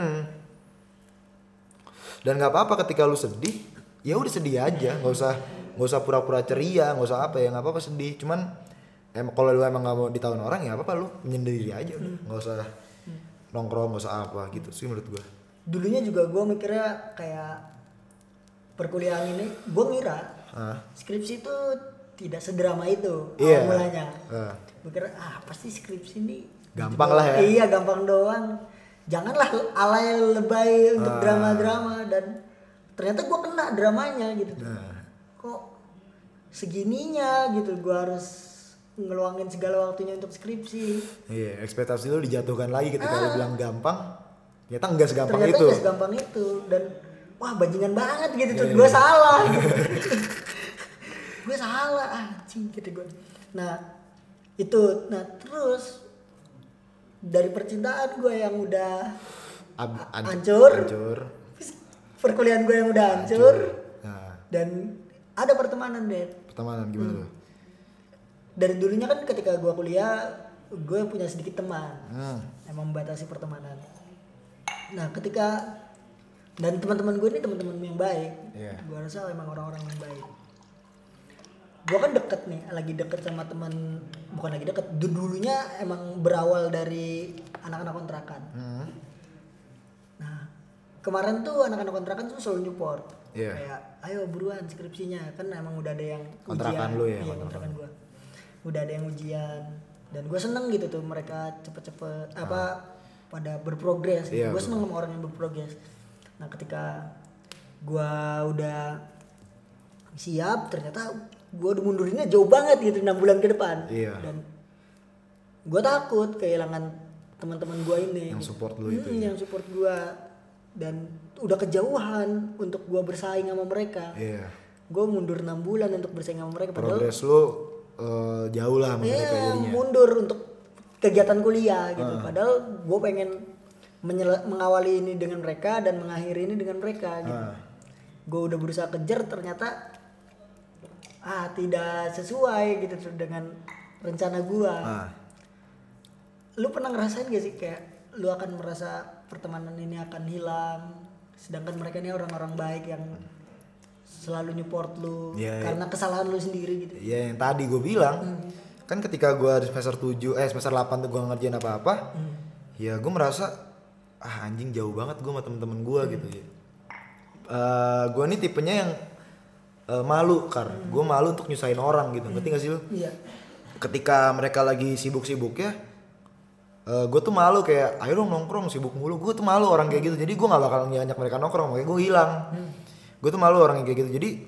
Dan nggak apa-apa ketika lu sedih, ya udah sedih aja, nggak usah pura-pura ceria, nggak usah apa ya, nggak apa-apa sedih. Cuman kalau lu emang nggak mau ditahuin orang ya apa-apa, lu menyendiri aja udah, nggak usah nongkrong, nggak usah apa gitu sih menurut gue. Dulunya juga gue mikirnya kayak perkuliahan ini, gue ngira skripsi itu tidak sedrama itu awal mulanya. Gue kira pasti skripsi ini gampang lah ya. Iya, gampang doang. Janganlah alay lebay untuk drama-drama, dan ternyata gue kena dramanya gitu. Kok segininya gitu, gue harus ngeluangin segala waktunya untuk skripsi. Iya, ekspektasi lu dijatuhkan lagi ketika lu bilang gampang, ternyata enggak segampang itu. Ternyata segampang itu, dan wah bajingan banget gitu. Terus gue salah. Gue salah anjing gitu gue. Nah terus dari percintaan gue yang udah hancur, perkuliahan gue yang udah hancur. Dan ada pertemanan gimana tuh? Dari dulunya kan ketika gue kuliah, gue punya sedikit teman, emang membatasi pertemanan. Nah ketika, dan teman-teman gue ini teman-teman yang baik, gue rasa emang orang-orang yang baik. Gue kan lagi deket sama teman, bukan lagi deket, dulunya emang berawal dari anak-anak kontrakan. Nah kemarin tuh anak-anak kontrakan tuh selalu nyupport, kayak ayo buruan skripsinya, kan emang udah ada yang kontrakan ujian. Lu ya? Iya, kontrakan gue udah ada yang ujian, dan gue seneng gitu tuh mereka cepet-cepet pada berprogres. Gue seneng sama orang yang berprogres. Nah ketika gue udah siap, ternyata gue udah mundurinnya jauh banget gitu 6 bulan ke depan. Dan gue takut kehilangan teman-teman gue ini yang support lu itu yang support gue, dan udah kejauhan untuk gue bersaing sama mereka. Gue mundur 6 bulan untuk bersaing sama mereka, padahal progres lu jauh lah sama mereka jadinya. Mundur untuk kegiatan kuliah gitu. Padahal gue pengen mengawali ini dengan mereka dan mengakhiri ini dengan mereka gitu. Gue udah berusaha kejar, ternyata tidak sesuai gitu tuh dengan rencana gua. Lu pernah ngerasain gak sih kayak lu akan merasa pertemanan ini akan hilang, sedangkan mereka ini orang-orang baik yang selalu support lu karena kesalahan lu sendiri gitu. Iya, yang tadi gue bilang. Kan ketika gue di semester 8 tuh gue ngerjain apa-apa, ya gue merasa anjing jauh banget gue sama temen-temen gue gitu ya. Gue nih tipenya yang malu, gue malu untuk nyusahin orang gitu, ngerti gak sih lu? Iya. Ketika mereka lagi sibuk-sibuknya, gue tuh malu kayak ayo dong nongkrong, sibuk mulu. Gue tuh malu orang kayak gitu, jadi gue nggak bakal ngajak mereka nongkrong, makanya gue hilang. Gue tuh malu orang yang kayak gitu, jadi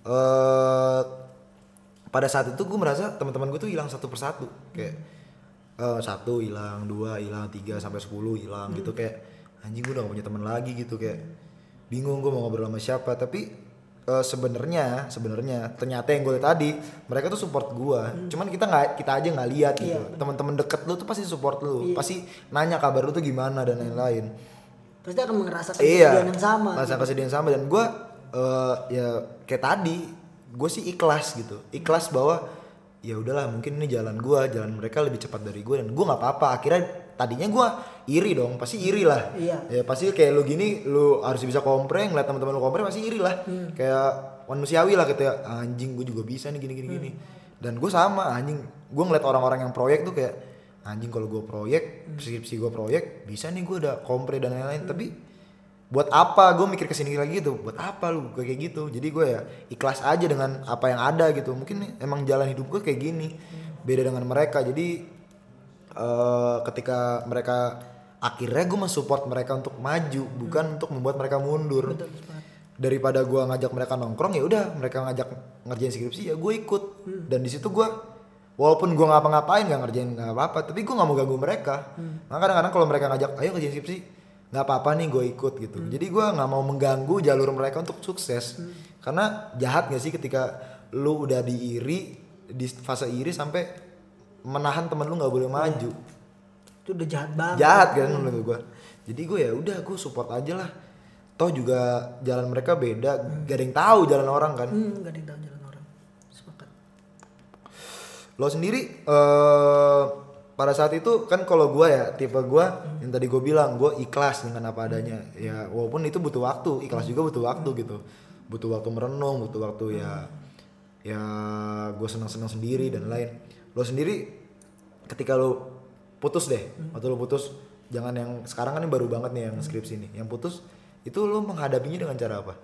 pada saat itu gue merasa teman-teman gue tuh hilang satu persatu, kayak 1 hilang, 2 hilang, 3 sampai 10 hilang gitu, kayak anjing gue udah gak punya teman lagi gitu, kayak bingung gue mau ngobrol sama siapa. Tapi sebenarnya ternyata yang gue lihat tadi mereka tuh support gue, cuman kita aja nggak lihat gitu. Teman-teman deket lu tuh pasti support lu, pasti nanya kabar lu tuh gimana dan lain-lain. Pasti akan merasakan kesedihan yang sama. Merasakan kesedihan sama, dan gue ya kayak tadi gue sih ikhlas bahwa ya udahlah, mungkin ini jalan mereka lebih cepat dari gue, dan gue nggak apa-apa. Akhirnya tadinya gue iri dong, pasti iri lah. Ya pasti kayak lu gini, lu harus bisa kompre, ngeliat teman-teman lu kompre pasti iri lah. Kayak manusiawi lah gitu ya, anjing gue juga bisa nih gini. Dan gue sama anjing, gue ngeliat orang-orang yang proyek tuh kayak anjing, kalau gue proyek, skripsi gue proyek, bisa nih gue udah kompre dan lain-lain. Tapi buat apa gue mikir kesini lagi gitu, buat apa lu kayak gitu. Jadi gue ya ikhlas aja dengan apa yang ada gitu. Mungkin emang jalan hidup gue kayak gini, beda dengan mereka. Jadi ketika mereka, akhirnya gue mensupport mereka untuk maju, bukan untuk membuat mereka mundur. Daripada gue ngajak mereka nongkrong, ya udah mereka ngajak ngerjain skripsi, ya gue ikut. Dan di situ gue, walaupun gue ngapa-ngapain, nggak ngerjain nggak apa-apa, tapi gue nggak mau ganggu mereka. Nah kadang-kadang kalau mereka ngajak ayo kerjain skripsi, nggak apa-apa nih gue ikut gitu. Jadi gue nggak mau mengganggu jalur mereka untuk sukses. Karena jahat nggak sih ketika lu udah diiri, di fase iri sampai menahan temen lu nggak boleh maju. Itu udah jahat banget. Jahat kan menurut gue. Jadi gue ya udah, gue support aja lah. Toh juga jalan mereka beda, gak ada yang tahu jalan orang kan. Gak ada yang tahu jalan orang. Sepakat. Lo sendiri pada saat itu kan, kalau gue ya tipe gue yang tadi gue bilang, gue ikhlas dengan apa adanya. Ya walaupun itu butuh waktu, ikhlas juga butuh waktu gitu. Butuh waktu merenung, butuh waktu ya gue senang-senang sendiri dan lain. Lo sendiri ketika lo putus deh, atau lo putus, jangan yang sekarang kan ini baru banget nih yang skripsi nih, yang putus, itu lo menghadapinya dengan cara apa?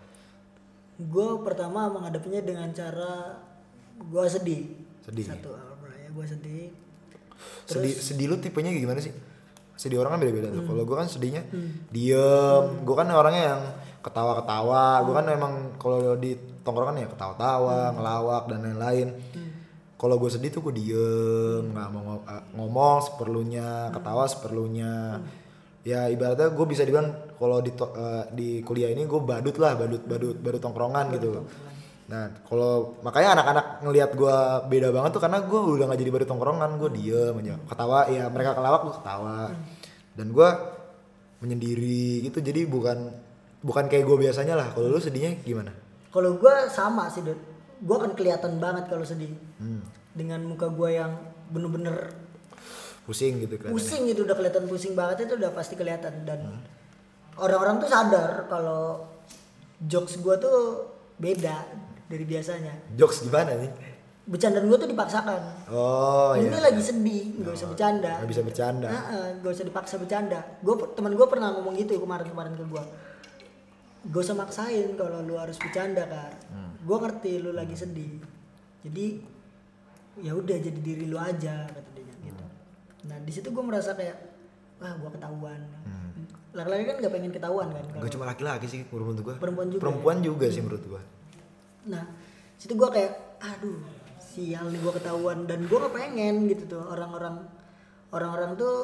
Gue pertama menghadapinya dengan cara gue sedih. Satu ya, gue sedih. Terus sedih lu tipenya gimana sih? Sedih orang kan beda-beda tuh. Kalau gue kan sedihnya diem. Gue kan orangnya yang ketawa-ketawa. Gue kan emang kalau di tongkrongan ya ketawa-tawa, ngelawak dan lain-lain. Kalau gue sedih tuh gue diem, nggak mau ngomong seperlunya, ketawa seperlunya. Ya ibaratnya gue bisa dibilang kalau di kuliah ini gue badut tongkrongan gitu. Nah kalau makanya anak-anak ngelihat gue beda banget tuh, karena gue udah nggak jadi badut tongkrongan, gue diem aja, ketawa ya, mereka kelawak gue ketawa, dan gue menyendiri gitu. Jadi bukan kayak gue biasanya lah. Kalau lu sedihnya gimana? Kalau gue sama sih, Dut. Gue kan kelihatan banget kalau sedih. Dengan muka gue yang bener-bener pusing gitu kan? Pusing gitu, udah kelihatan pusing banget, itu udah pasti kelihatan. Dan orang-orang tuh sadar kalau jokes gue tuh beda dari biasanya. Jokes gimana nih? Bercandaan gue tuh dipaksakan. Ini lagi sedih, nggak usah bercanda. Nggak bisa bercanda. Nggak usah dipaksa bercanda. Teman gue pernah ngomong gitu kemarin ke gue. Gak usah maksain kalau lu harus bercanda kan. Gue ngerti lu lagi sedih. Jadi ya udah, jadi diri lu aja, kata dia gitu. Nah di situ gue merasa kayak, wah gue ketahuan. Laki-laki kan gak pengen ketahuan kan. Gak cuma laki-laki sih menurut gue. Perempuan juga sih menurut gue. Nah situ gue kayak, aduh sial nih gue ketahuan, dan gue gak pengen gitu tuh orang-orang tuh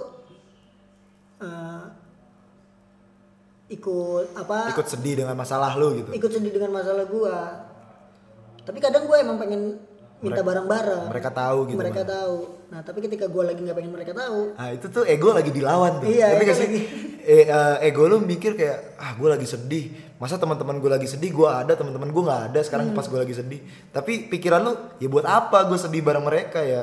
ikut sedih dengan masalah lu gitu. Ikut sedih dengan masalah gue. Tapi kadang gue emang pengen minta barang-barang. Mereka tahu gitu. Mereka tahu. Nah tapi ketika gue lagi nggak pengen mereka tahu. Nah itu tuh ego lagi dilawan tuh. Iya. Tapi ego lu mikir kayak, gue lagi sedih, masa teman-teman gue lagi sedih gue ada, teman-teman gue nggak ada sekarang pas gue lagi sedih. Tapi pikiran lu ya buat apa gue sedih bareng mereka ya,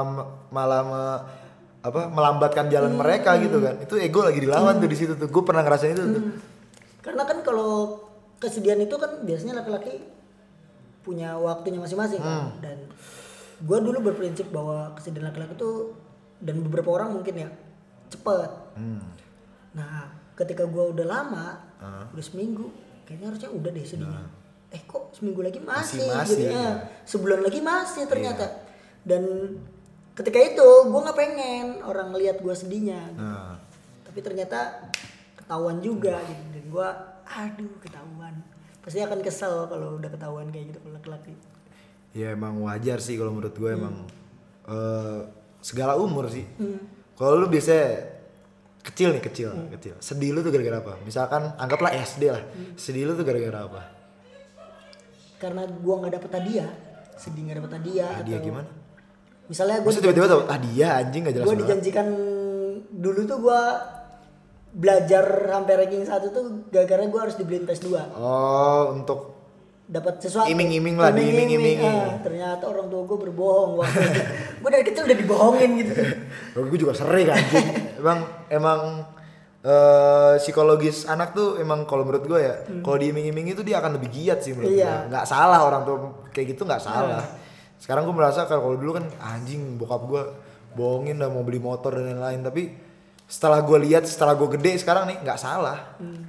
melambatkan jalan mereka gitu kan. Itu ego lagi dilawan tuh di situ tuh. Gue pernah ngerasain itu tuh. Karena kan kalau kesedihan itu kan biasanya laki-laki punya waktunya masing-masing kan. Dan gue dulu berprinsip bahwa kesedihan laki-laki tuh, dan beberapa orang mungkin ya, cepet. Nah ketika gue udah lama, udah seminggu, kayaknya harusnya udah deh sedihnya. Kok seminggu lagi masih gitu ya. Sebulan lagi masih ternyata. Dan ketika itu gue nggak pengen orang lihat gue sedihnya gitu. Tapi ternyata ketahuan juga gitu. Dan gue ketahuan, pasti akan kesel kalau udah ketahuan kayak gitu kalau laki-laki. Ya emang wajar sih kalau menurut gue emang segala umur sih. Kalau lu biasanya kecil. Sedih lu tuh gara-gara apa? Misalkan anggaplah SD lah. Sedih lu tuh gara-gara apa? Karena gue nggak dapet hadiah, sedih nggak dapet hadiah. Hadiah gimana? Misalnya gue tiba-tiba tau hadiah anjing nggak jelas. Gue dijanjikan dulu tuh gue belajar sampai ranking 1 tuh gara-gara gue harus dibeliin PS2. Oh, untuk dapat sesuatu. Iming-iming lah, diiming-iming. Ternyata orang tua gue berbohong waktu itu. Gue dari kecil udah dibohongin gitu. Gue juga sering anjing. emang psikologis anak tuh emang kalau menurut gue ya, kalau diiming-iming itu dia akan lebih giat sih menurut gue. Nggak salah orang tua kayak gitu, nggak salah. Sekarang gue merasa kalau dulu kan anjing bokap gue bohongin dah mau beli motor dan lain-lain, tapi setelah gue lihat, setelah gue gede sekarang nih nggak salah.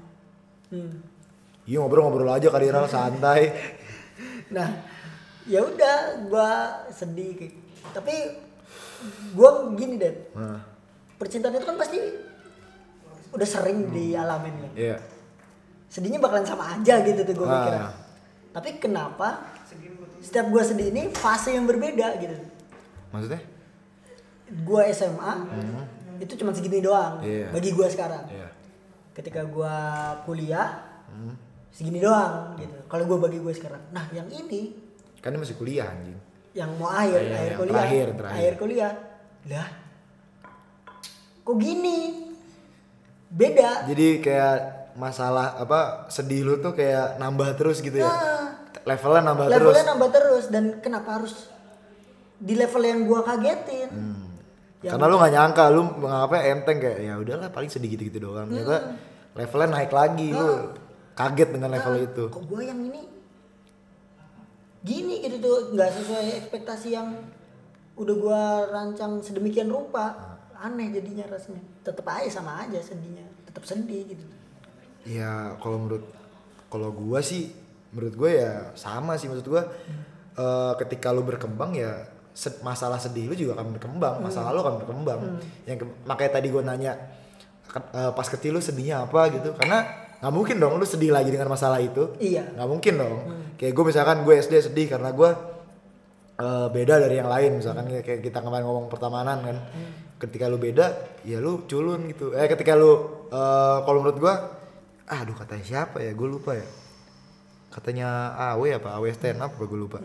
Iya ngobrol-ngobrol aja kalian santai. Nah, ya udah gue sedih, tapi gue gini deh. Percintaan itu kan pasti udah sering dialamin kan. Iya. Sedihnya bakalan sama aja gitu tuh gue mikir. Tapi kenapa setiap gue sedih ini fase yang berbeda gitu? Maksudnya? Gue SMA itu cuma segini doang bagi gue sekarang. Ketika gue kuliah segini doang gitu. Kalau gue bagi gue sekarang. Nah yang ini kan ini masih kuliah anjing. Yang mau akhir kuliah. Terakhir. Akhir kuliah. Lah. Kok gini? Beda. Jadi kayak masalah sedih lu tuh kayak nambah terus gitu ya. Levelnya nambah terus dan kenapa harus di level yang gue kagetin? Karena lu nggak nyangka, lu menganggapnya enteng kayak ya udahlah paling sedih gitu-gitu doang. Ternyata levelnya naik lagi, lu kaget dengan level itu. Kok gue yang ini gini gitu tuh, nggak sesuai ekspektasi yang udah gue rancang sedemikian rupa. Aneh jadinya rasanya. Tetep aja sama aja sedihnya, tetap sedih gitu. Ya kalau gue sih, menurut gue ya sama sih, maksud gue ketika lu berkembang ya masalah sedih lu juga akan berkembang, masalah lu akan berkembang. Makanya tadi gue nanya pas kecil lu sedihnya apa gitu, karena nggak mungkin dong lu sedih lagi dengan masalah itu. Nggak mungkin dong. Kayak gue misalkan gue SD sedih karena gue beda dari yang lain, misalkan kayak kita kemarin ngomong pertemanan kan. Ketika lu beda ya lu culun gitu. Ketika lu kalau menurut gue katanya siapa ya, gue lupa ya, katanya AW stand up gue lupa.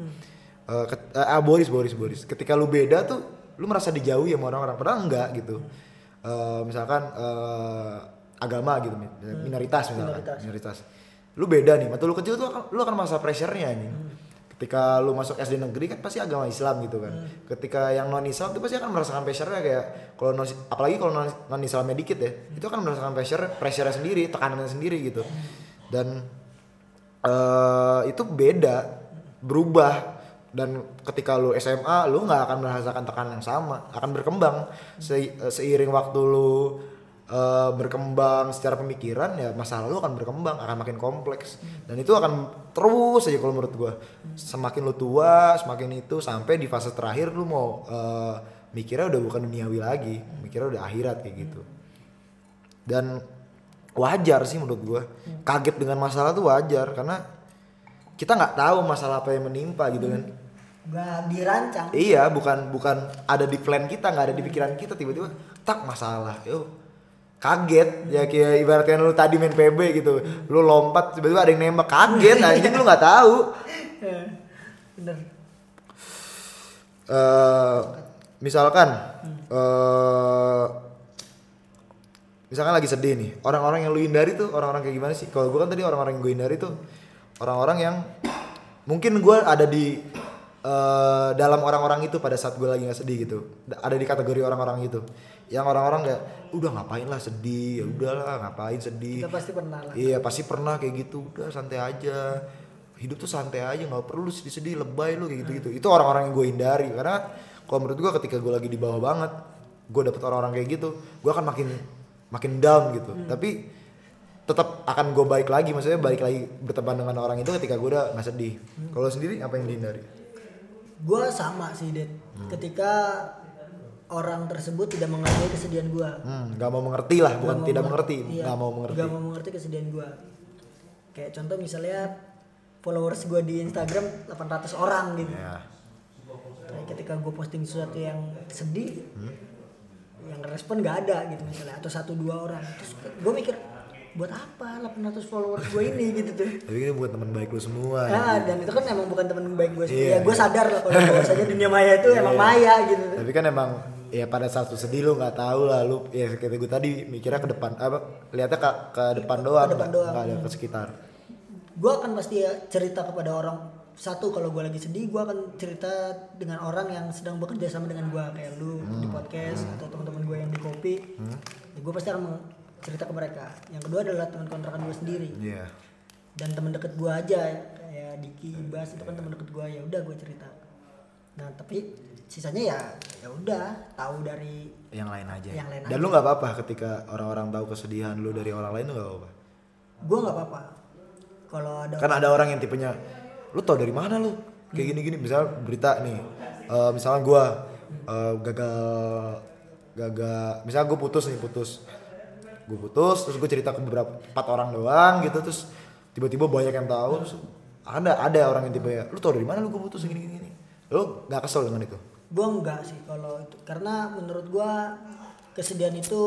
Boris. Ketika lu beda tuh lu merasa dijauhi sama orang-orang, padahal enggak gitu. Misalkan agama gitu, minoritas. Lu beda nih, waktu lu kecil tuh lu akan merasa pressure-nya nih. Ketika lu masuk SD negeri kan pasti agama Islam gitu kan. Ketika yang non Islam tuh pasti akan merasakan pressure-nya kayak apalagi kalau non Islamnya dikit ya, itu akan merasakan pressure-nya sendiri, tekanannya sendiri gitu. Dan itu beda, berubah. Dan ketika lu SMA lu nggak akan merasakan tekanan yang sama, akan berkembang seiring waktu lu berkembang secara pemikiran, ya masalah lu akan berkembang, akan makin kompleks. Dan itu akan terus aja kalau menurut gua, semakin lu tua semakin itu, sampai di fase terakhir lu mau mikirnya udah bukan duniawi lagi, mikirnya udah akhirat kayak gitu. Dan wajar sih menurut gua, kaget dengan masalah tuh wajar, karena kita nggak tahu masalah apa yang menimpa gitu kan. Nggak dirancang. Iya, bukan ada di plan kita, nggak ada di pikiran kita, tiba-tiba tak masalah, kaget. Ya kayak ibaratnya lu tadi main PB gitu, lu lompat tiba-tiba ada yang nembak, kaget anjing, lu nggak tahu. Bener. Misalkan misalkan lagi sedih nih, orang-orang yang lu hindari tuh orang-orang kayak gimana sih? Kalau gue kan tadi orang-orang yang gue hindari tuh orang-orang yang mungkin gue ada di dalam orang-orang itu pada saat gue lagi nggak sedih gitu, ada di kategori orang-orang itu, yang orang-orang kayak udah ngapain lah sedih, ya udahlah ngapain sedih. Kita pasti pernah lah. Iya pasti pernah kayak gitu, udah santai aja, hidup tuh santai aja, nggak perlu sedih-sedih lebay lu kayak gitu-gitu. Itu orang-orang yang gue hindari karena kalau menurut gue ketika gue lagi di bawah banget, gue dapet orang-orang kayak gitu, gue akan makin down gitu. Tapi tetap akan gue balik lagi, maksudnya balik lagi berteman dengan orang itu ketika gue udah nggak sedih. Kalau sendiri apa yang dihindari? Gue sama sih Det, ketika orang tersebut tidak menghargai kesedihan gue. Nggak mau mengerti lah, bukan tidak mengerti, iya, nggak mau mengerti. Nggak mau mengerti kesedihan gue. Kayak contoh misalnya followers gue di Instagram 800 orang gitu. Ya. Kayak ketika gue posting sesuatu yang sedih, yang respon nggak ada gitu misalnya, atau 1-2 orang. Terus gue mikir, buat apa 800 followers gue ini gitu tuh. Tapi ini bukan teman baik lu semua. Dan itu kan emang bukan teman baik gue. Iya, Ya gue sadar lah kalau bahwasanya dunia maya itu emang maya gitu. Tapi kan emang ya pada saat lu sedih lu nggak tahu lah, lu ya kayak gue tadi mikirnya ke depan, lihatnya ke depan doang, nggak ada ke sekitar. Gue akan pasti cerita kepada orang. Satu, kalau gue lagi sedih gue akan cerita dengan orang yang sedang bekerja sama dengan gue, kayak lu di podcast atau teman-teman gue yang di kopi. Ya, gue pasti akan cerita ke mereka. Yang kedua adalah teman kontrakan gue sendiri. Iya. Dan teman deket gue aja, kayak Diki, Ibas itu kan teman deket gue, ya udah gue cerita. Nah tapi sisanya ya udah tahu dari yang lain aja. Yang lain Dan aja. lu nggak apa-apa ketika orang-orang tahu kesedihan lu dari orang lain, tuh nggak apa-apa. Gue nggak apa-apa. Kalau ada Kan ada orang yang tipenya, lu tau dari mana lu kayak gini-gini, misal berita nih, misalnya gue gagal, misalnya gue putus terus gue cerita ke beberapa 4 orang doang gitu, terus tiba-tiba banyak yang tahu, terus ada orang yang tipe ya, lu tau dari mana lu gue putus gini, lu nggak kesel dengan itu? Gue enggak sih kalau itu, karena menurut gue kesedihan itu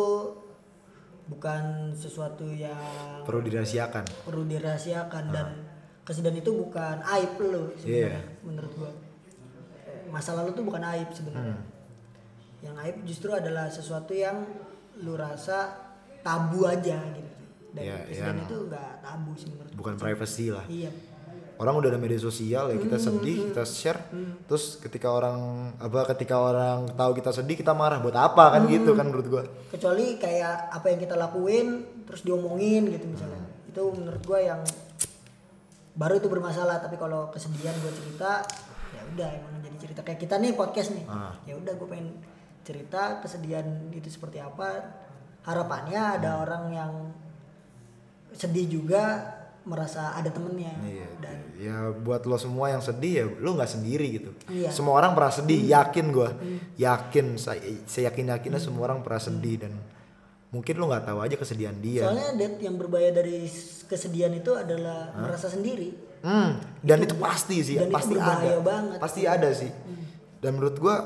bukan sesuatu yang Perlu dirahasiakan. Dan kesedihan itu bukan aib lo sebenarnya. Menurut gue masa lalu tuh bukan aib sebenarnya. Yang aib justru adalah sesuatu yang lu rasa tabu aja gitu. Dan kesedihan itu enggak tabu sih menurut gue. Bukan privacy lah. Iya. Orang udah ada media sosial ya, kita sedih kita share, terus ketika orang tahu kita sedih kita marah buat apa kan, gitu kan menurut gua. Kecuali kayak apa yang kita lakuin terus diomongin gitu misalnya, itu menurut gua yang baru itu bermasalah. Tapi kalau kesedihan gua cerita, ya udah emang jadi cerita kayak kita nih podcast nih. Ya udah gua pengen cerita kesedihan itu seperti apa, harapannya ada orang yang sedih juga merasa ada temennya. Dan ya buat lo semua yang sedih ya lo nggak sendiri gitu. Iya. Semua orang pernah sedih, yakin gue, saya yakinnya semua orang pernah sedih, dan mungkin lo nggak tahu aja kesedihan dia. Soalnya yang berbahaya dari kesedihan itu adalah merasa sendiri. Dan itu pasti sih, dan pasti itu berbahaya ada, banget. pasti ada sih. Dan menurut gue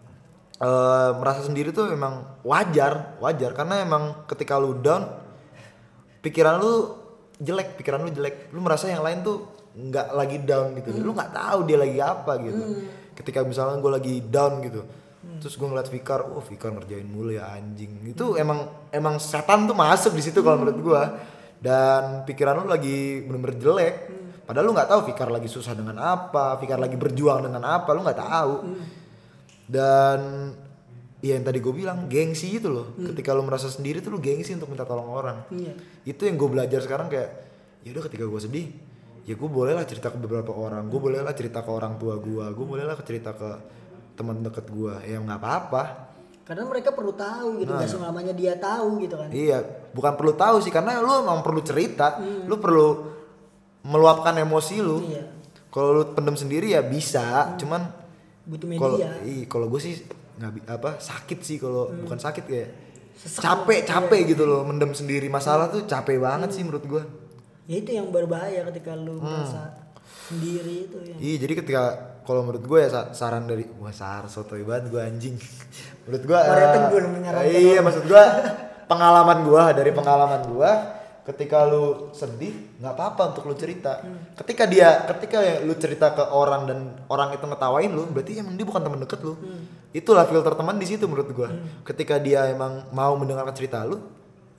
merasa sendiri tuh emang wajar karena emang ketika lo down, pikiran lu jelek, lu merasa yang lain tuh nggak lagi down gitu, lu nggak tahu dia lagi apa gitu. Ketika misalnya gue lagi down gitu, terus gue ngeliat Fikar ngerjain mulu ya anjing, itu emang setan tuh masuk di situ kalau menurut gue. Dan pikiran lu lagi bener-bener jelek, padahal lu nggak tahu Fikar lagi susah dengan apa, Fikar lagi berjuang dengan apa, lu nggak tahu. Dan ya yang tadi gue bilang, gengsi itu loh. Ketika lu merasa sendiri tuh lu gengsi untuk minta tolong orang. Itu yang gue belajar sekarang, kayak ya udah ketika gue sedih, ya gue bolehlah cerita ke beberapa orang, gue bolehlah cerita ke orang tua gue bolehlah cerita ke teman deket gue, ya nggak apa-apa. Karena mereka perlu tahu gitu, nggak selamanya dia tahu gitu kan. Iya, bukan perlu tahu sih, karena lu emang perlu cerita, lu perlu meluapkan emosi lu. Kalau lu pendem sendiri ya bisa, cuman butuh media. Kalau gue sih nggak sakit sih, kalau bukan sakit kayak Sesek capek gitu loh, mendem sendiri masalah tuh capek banget sih menurut gue. Ya itu yang berbahaya ketika lu merasa sendiri itu ya. Iya, jadi ketika kalau menurut gue ya saran dari sotoy banget gue anjing. Menurut gue iya, maksud gue pengalaman gue ketika lu sedih nggak apa-apa untuk lu cerita. Ketika lu cerita ke orang dan orang itu ngetawain lu, berarti emang dia bukan teman deket lu. Itulah filter teman di situ menurut gua. Ketika dia emang mau mendengarkan cerita lu,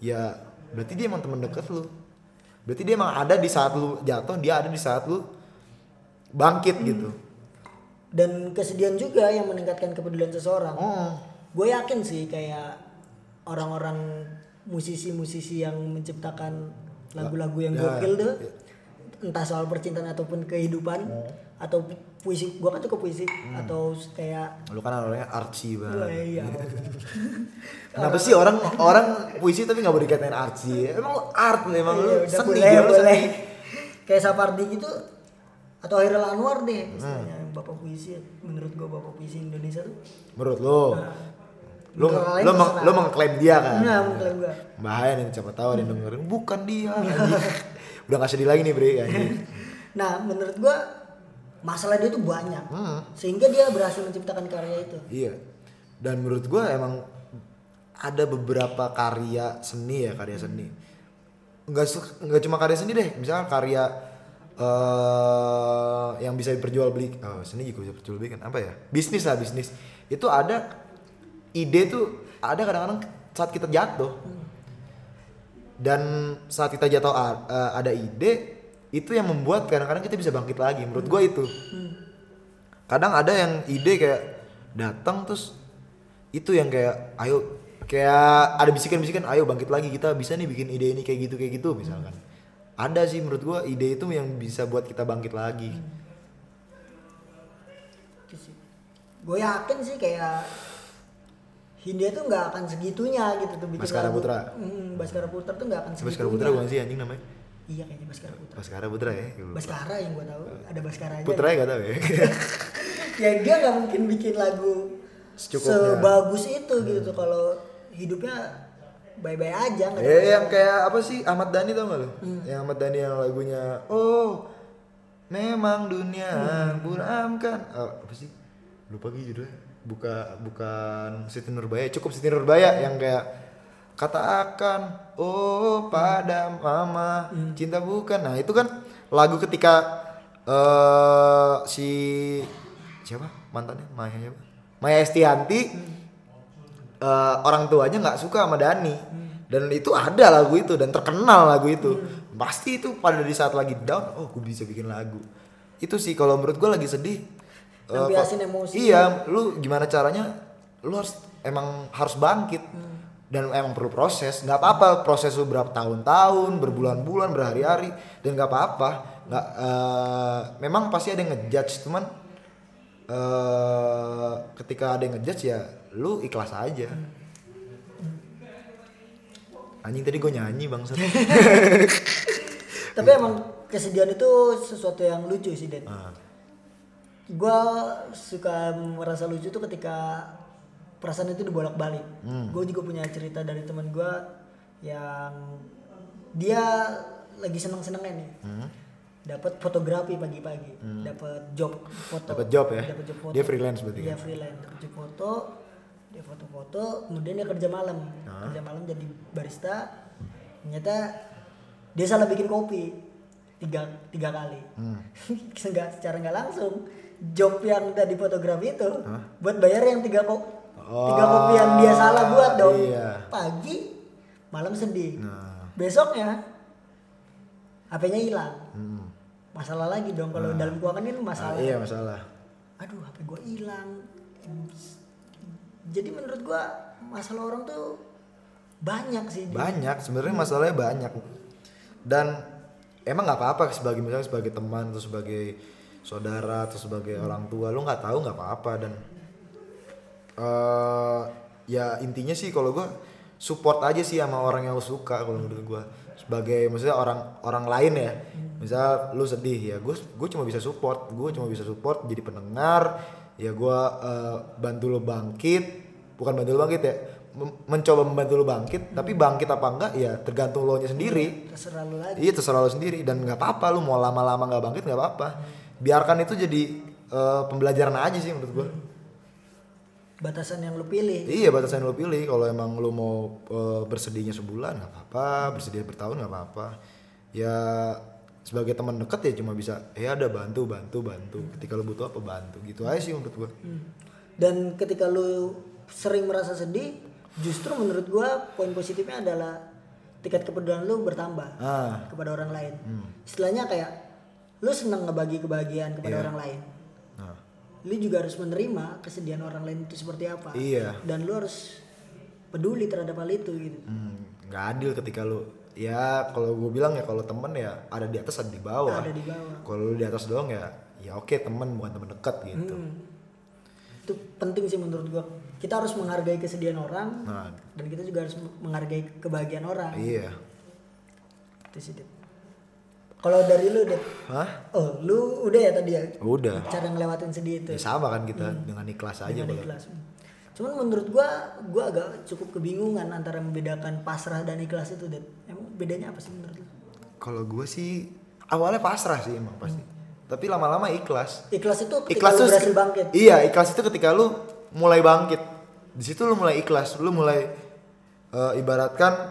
ya berarti dia emang teman dekat lu. Berarti dia emang ada di saat lu jatuh, dia ada di saat lu bangkit gitu. Dan kesedihan juga yang meningkatkan kepedulian seseorang. Gue yakin sih kayak orang-orang musisi-musisi yang menciptakan lagu-lagu yang gokil tuh, entah soal percintaan ataupun kehidupan, atau puisi. Gue kan suka puisi, atau kayak lu kan orangnya artsy banget. iya. Kenapa sih orang puisi tapi nggak boleh dikatain artsy? Emang lu art, emang lu seni boleh. seni. Kayak Sapardi gitu, atau Hairil Anwar deh, istilahnya bapak puisi. Menurut gue bapak puisi Indonesia tuh. Menurut lu mengklaim dia kan? Nah, mengklaim gue. Bahaya nih, siapa tahu ada yang dengerin bukan dia. Udah gak sedih lagi nih bre. Nah menurut gue masalah dia tuh banyak, sehingga dia berhasil menciptakan karya itu. Iya. Dan menurut gue emang ada beberapa karya seni. Nggak cuma karya seni deh, misalnya karya yang bisa diperjualbelikan. Seni juga bisa diperjualbelikan, apa ya? Bisnis itu ada ide tuh, ada kadang-kadang saat kita jatuh. Dan saat kita jatuh ada ide, itu yang membuat kadang-kadang kita bisa bangkit lagi. Menurut gue itu. Kadang ada yang ide kayak datang terus itu yang kayak ayo, kayak ada bisikan-bisikan, ayo bangkit lagi, kita bisa nih bikin ide ini kayak gitu misalkan. Ada sih menurut gue ide itu yang bisa buat kita bangkit lagi. Gue yakin sih kayak Hindia tuh nggak akan segitunya gitu tuh bikin Baskara lagu. Putra. Baskara Putra tuh nggak akan segitunya. Baskara Putra bukan sih anjing namanya? Iya kayaknya Baskara Putra. Baskara Putra ya. Baskara yang gue tahu, ada Baskara aja. Putra ya gak tahu ya. Ya dia nggak mungkin bikin lagu sebagus itu gitu tuh kalau hidupnya bye-bye aja. Yang kayak apa sih Ahmad Dhani tau gak lo? Yang Ahmad Dhani yang lagunya memang dunia buram kan. Apa sih? Lupa gitu judulnya. Bukan Siti Nurbaya, cukup Siti Nurbaya yang kayak katakan pada mama cinta bukan. Nah itu kan lagu ketika si siapa mantannya Maya Estianti orang tuanya nggak suka sama Dhani dan itu ada lagu itu dan terkenal lagu itu. Pasti itu pada di saat lagi down, gue bisa bikin lagu itu sih. Kalau menurut gue lagi sedih, lampiasin emosi. Iya, lu gimana caranya? Lu harus bangkit dan emang perlu proses. Nggak apa-apa proses lu berapa tahun-tahun, berbulan-bulan, berhari-hari, dan nggak apa-apa. Memang pasti ada yang ngejudge, cuman ketika ada yang ngejudge ya lu ikhlas aja. Anjing tadi gue nyanyi bangsat. Tapi emang kesedihan itu sesuatu yang lucu sih, Den. Gue suka merasa lucu tuh ketika perasaan itu dibolak-balik. Gue juga punya cerita dari teman gue yang dia lagi seneng-senengnya nih, dapat fotografi pagi-pagi, dapat job foto. Dapat job ya? Dapat job foto. Dia freelance berarti. Iya freelance, dapat job foto, dia foto-foto, kemudian dia kerja malam, jadi barista. Ternyata dia salah bikin kopi tiga kali. Secara nggak langsung job yang tadi fotografi itu buat bayar yang tiga kopi yang dia salah buat dong. Iya. Pagi malam sedih. Besoknya HP-nya hilang. Masalah lagi dong kalau dalam keuangan ini masalah. Iya masalah. Aduh HP gue hilang. Jadi menurut gue masalah orang tuh banyak sih. Banyak sebenarnya masalahnya banyak. Dan emang nggak apa-apa misalnya sebagai teman atau sebagai saudara atau sebagai orang tua, lu nggak tahu nggak apa-apa. Dan ya intinya sih kalau gue support aja sih sama orang yang lu suka. Kalau menurut gue sebagai maksudnya orang lain ya, misal lu sedih ya gue cuma bisa support, jadi pendengar ya. Gue bantu lu bangkit, bukan bantu lu bangkit ya, mencoba membantu lu bangkit. Tapi bangkit apa enggak ya tergantung lo nya sendiri. Terserah lu lagi. Iya terserah lo sendiri. Dan nggak apa-apa lu mau lama-lama nggak bangkit, nggak apa-apa. Biarkan itu jadi pembelajaran aja sih menurut gue. Batasan yang lu pilih. Iya batasan yang lu pilih. Kalau emang lu mau bersedihnya sebulan nggak apa-apa, bersedih bertahun nggak apa-apa. Ya sebagai teman dekat ya cuma bisa ada bantu. Ketika lu butuh apa bantu, gitu aja sih menurut gue. Dan ketika lu sering merasa sedih, justru menurut gue poin positifnya adalah tingkat kepedulian lu bertambah kepada orang lain. Istilahnya kayak lu senang ngebagi kebahagiaan kepada orang lain. Lu juga harus menerima kesedihan orang lain itu seperti apa. Dan lu harus peduli terhadap hal itu gitu. Nggak adil ketika lu, ya kalau gue bilang ya kalau temen ya ada di atas ada di bawah. Kalau lu di atas doang ya oke, temen bukan temen dekat gitu. Itu penting sih menurut gue. Kita harus menghargai kesedihan orang dan kita juga harus menghargai kebahagiaan orang. Iya. Itu sih, Dit. Kalau dari lu, Dit. Oh, lu udah ya tadi ya? Udah. Cara ngelewatin sedih itu. Ya sama kan kita dengan ikhlas aja. Dengan ikhlas. Cuman menurut gua agak cukup kebingungan antara membedakan pasrah dan ikhlas itu, Dit. Emang bedanya apa sih menurut lu? Kalau gua sih awalnya pasrah sih emang pasti. Tapi lama-lama ikhlas. Ikhlas itu ketika lu berhasil bangkit. Iya, ikhlas itu ketika lu mulai bangkit. Di situ lu mulai ikhlas, lu mulai ibaratkan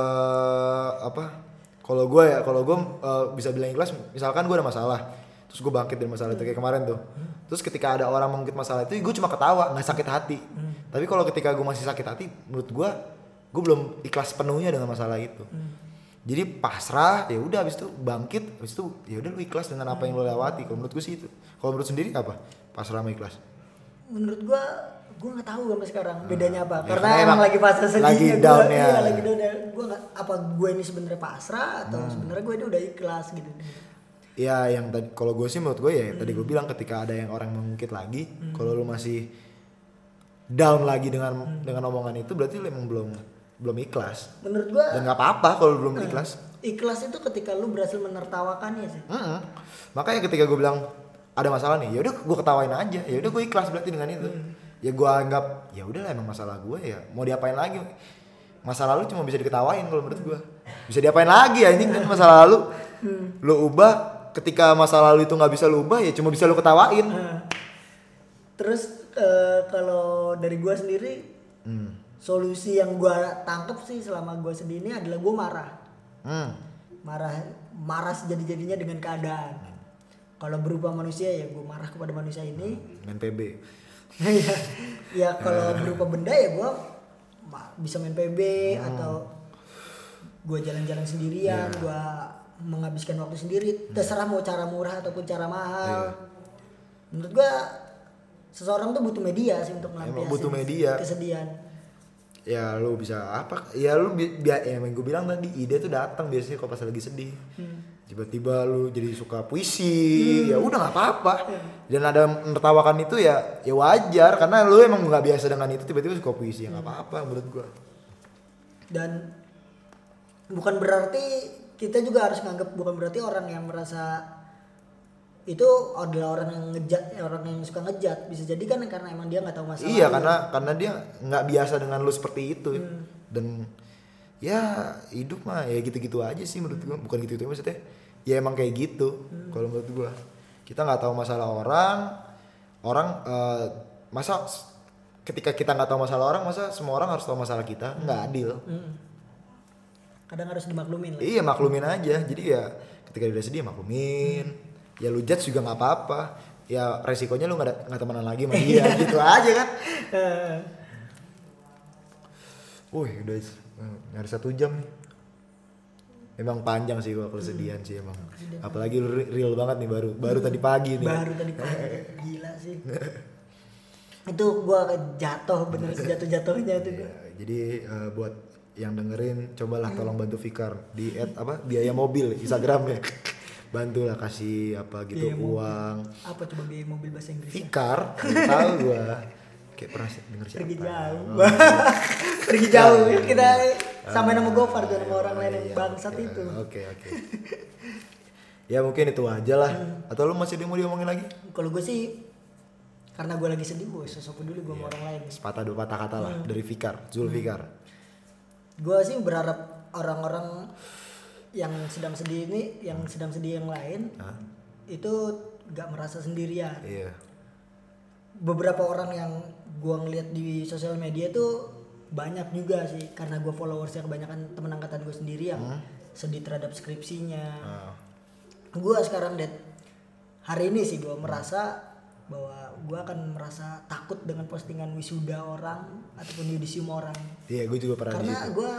kalau gue bisa bilang ikhlas, misalkan gue ada masalah, terus gue bangkit dari masalah itu kayak kemarin tuh. Terus ketika ada orang mengungkit masalah itu, gue cuma ketawa, nggak sakit hati. Tapi kalau ketika gue masih sakit hati, menurut gue belum ikhlas penuhnya dengan masalah itu. Jadi pasrah, ya udah, habis itu bangkit, habis itu ya udah lu ikhlas dengan apa yang lu lewati. Kalau menurut gue sih itu. Kalau menurut sendiri apa? Pasrah sama ikhlas? Menurut gue nggak tahu sampai sekarang bedanya apa. Karena emang lagi fase sedihnya, lagi down ya. Iya, lagi down ya. Gue nggak, apa gue ini sebenarnya pasrah atau sebenarnya gue ini udah ikhlas gitu. Ya yang tadi, kalau gue sih menurut gue ya tadi gue bilang ketika ada yang orang mengungkit lagi, kalau lu masih down lagi dengan omongan itu, berarti lu emang belum ikhlas. Menurut gue. Dan nggak apa-apa kalau belum ikhlas. Ikhlas itu ketika lu berhasil menertawakannya sih. Makanya ketika gue bilang ada masalah nih, ya udah gue ketawain aja, ya udah gue ikhlas berarti dengan itu. Ya gue anggap ya udahlah emang masalah gue, ya mau diapain lagi, masa lalu cuma bisa diketawain. Kalau menurut gue bisa diapain lagi ya, ini kan masa lalu. Lu ubah, ketika masa lalu itu nggak bisa lu ubah, ya cuma bisa lu ketawain. Terus kalau dari gue sendiri, solusi yang gue tangkep sih selama gue sedih ini adalah gue marah. Marah sejadi-jadinya dengan keadaan. Kalau berupa manusia ya gue marah kepada manusia ini. Main PB. Ya kalau berupa benda ya gue bisa main PB atau gue jalan-jalan sendirian, gue menghabiskan waktu sendiri. Terserah mau cara murah ataupun cara mahal. Menurut gue seseorang tuh butuh media sih untuk melampiaskan kesedihan. Ya lu bisa apa? Ya lu yang gue bilang tadi, ide tuh datang biasanya kalau pas lagi sedih. Tiba-tiba lu jadi suka puisi, ya udah nggak apa-apa. Dan ada menertawakan itu ya wajar, karena lu emang nggak biasa dengan itu, tiba-tiba suka puisi, ya nggak apa-apa menurut gua. Dan bukan berarti kita juga harus nganggap, bukan berarti orang yang merasa itu adalah orang yang suka ngejat. Bisa jadi kan karena emang dia nggak tahu masalah. Iya, karena dia nggak biasa dengan lu seperti itu. Dan ya hidup mah ya gitu-gitu aja sih menurut gua. Bukan gitu-gitu maksudnya, ya emang kayak gitu. Kalau menurut gua, kita nggak tahu masalah orang masa ketika kita nggak tahu masalah orang, masa semua orang harus tahu masalah kita? Nggak adil. Kadang harus dimaklumin lah. Iya, maklumin aja. Jadi ya ketika dia sedih maklumin. Ya lu judge juga nggak apa-apa. Ya resikonya lu nggak temenan lagi sama dia. Gitu aja kan. Wih, udah nyari 1 jam nih. Emang panjang sih kalau kesedihan sih emang. Apalagi lu real banget nih, baru tadi pagi nih. Baru tadi pagi. Gila sih. Itu gua jatuh, bener sejatuh-jatuhnya itu gua. Jadi buat yang dengerin, cobalah tolong bantu Fikar di biaya mobil Instagramnya. Bantulah kasih gitu, biaya uang mobil. Apa coba biaya mobil bahasa Inggris? Fikar, tahu gua. Kayak pernah denger siapa? Pergi jauh. Kita sama nama Gofar tuh, nama orang lain yang bangsat itu. Oke. Ya mungkin itu aja lah. Atau lu masih mau diomongin lagi? Kalau gue sih, karena gue lagi sedih, gue sosok peduli gue sama orang lain. Sepatah 2 patah kata lah dari Fikar, Zulfikar. Gue sih berharap orang-orang yang sedang sedih ini, yang sedang sedih yang lain, itu gak merasa sendirian. Iya. Beberapa orang yang gue ngeliat di sosial media tuh banyak juga sih, karena gue followersnya kebanyakan temen angkatan gue sendiri yang sedih terhadap skripsinya. Gue sekarang hari ini sih gue merasa bahwa gue akan merasa takut dengan postingan wisuda orang ataupun yudisium orang. Iya, gue juga pernah. Karena gue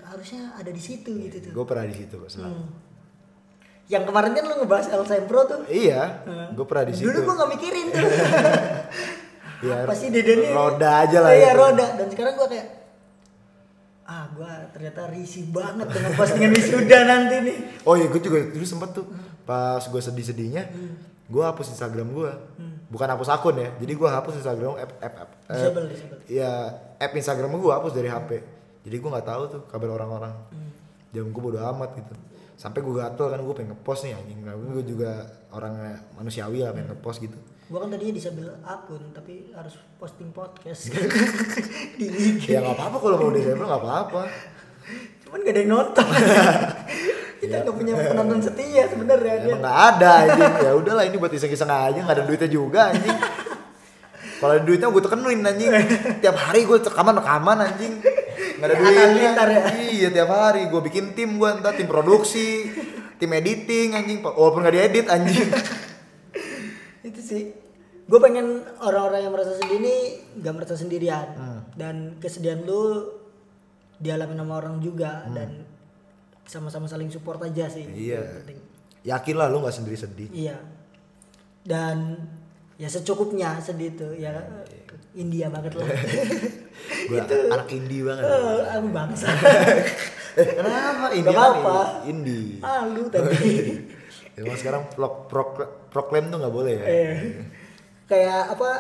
harusnya ada di situ gitu tuh. Gue pernah di situ kok selalu. Yang kemarin kan lu ngebahas El Sempro tuh. Iya, gue pernah di situ. Dulu gue gak mikirin tuh. Ya, apa sih Dede nih? Roda aja lah. Iya itu. roda. Dan sekarang gue kayak gue ternyata risih banget dengan postingan wisuda nanti nih. Oh iya, gue juga dulu sempet tuh pas gue sedih-sedihnya, gue hapus Instagram gue. Bukan hapus akun ya, jadi gue hapus Instagram Disable. ya app Instagram gue hapus dari HP. Jadi gue nggak tahu tuh kabar orang-orang. Jam gue bodo amat gitu. Sampai gue gatel kan, gue pengen ngepost nih anjing. Nah, gue juga orang manusiawi lah, pengen ngepost gitu. Gue kan tadinya disable akun tapi harus posting podcast di IG. Ya nggak apa-apa kalau mau disable nggak apa-apa. Cuman gak ada yang nonton. Kita nggak punya penonton setia sebenarnya. Emang nggak ada anjing. Ya udahlah ini buat iseng-iseng aja, nggak ada duitnya juga anjing. Kalau ada duitnya gue tekenin anjing. Tiap hari gue rekaman anjing. Nggak ada duitnya. Ya. Iya tiap hari gue bikin tim, gue entah tim produksi, tim editing anjing. Walaupun nggak diedit anjing. Itu sih. Gue pengen orang-orang yang merasa sedih ini gak merasa sendirian. Dan kesedihan lu dialami sama orang juga dan sama-sama saling support aja sih. Iya. Yang penting. Yakin lah lu nggak sendiri sedih. Iya. Dan ya secukupnya sedih tuh ya. India banget lah. Gue anak indie banget. Aku bangsa. Kenapa Gak apa-apa. Indie. Lu tadi. Emang sekarang proklaim tuh nggak boleh ya. Kayak apa?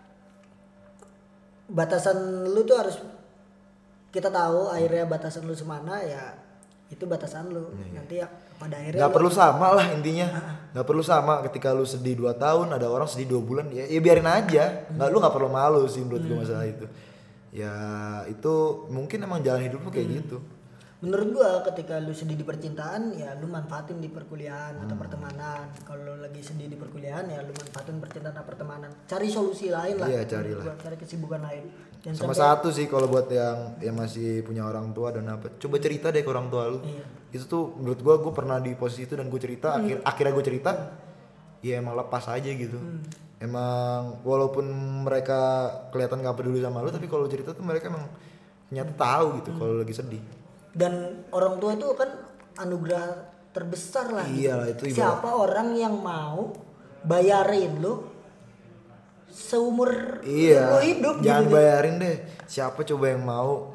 Batasan lu tuh harus kita tahu akhirnya batasan lu semana ya itu batasan lu. Nanti ya pada akhirnya Nggak perlu sama lah intinya. Nggak perlu sama ketika lu sedih 2 tahun, ada orang sedih 2 bulan, ya biarin aja. Lu nggak perlu malu sih menurut gue masalah itu. Ya itu mungkin emang jalan hidup lu kayak gitu. menurut gua ketika lu sedih di percintaan ya lu manfaatin di perkuliahan atau pertemanan. Kalau lu lagi sedih di perkuliahan ya lu manfaatin percintaan atau pertemanan. Cari solusi lain lah. Iya, carilah. Cari kesibukan lain. Dan Sama satu sih kalau buat yang masih punya orang tua dan apa, coba cerita deh ke orang tua lu. Iya. Itu tuh menurut gue pernah di posisi itu dan gue cerita, akhirnya gue cerita, ya emang lepas aja gitu. Emang walaupun mereka kelihatan gak peduli sama lu, tapi kalau cerita tuh mereka emang ternyata tahu gitu kalau lagi sedih. Dan orang tua itu kan anugerah terbesar lah. Iya, itu ibarat. Siapa orang yang mau bayarin lu seumur lu hidup jangan gitu. bayarin deh. Siapa coba yang mau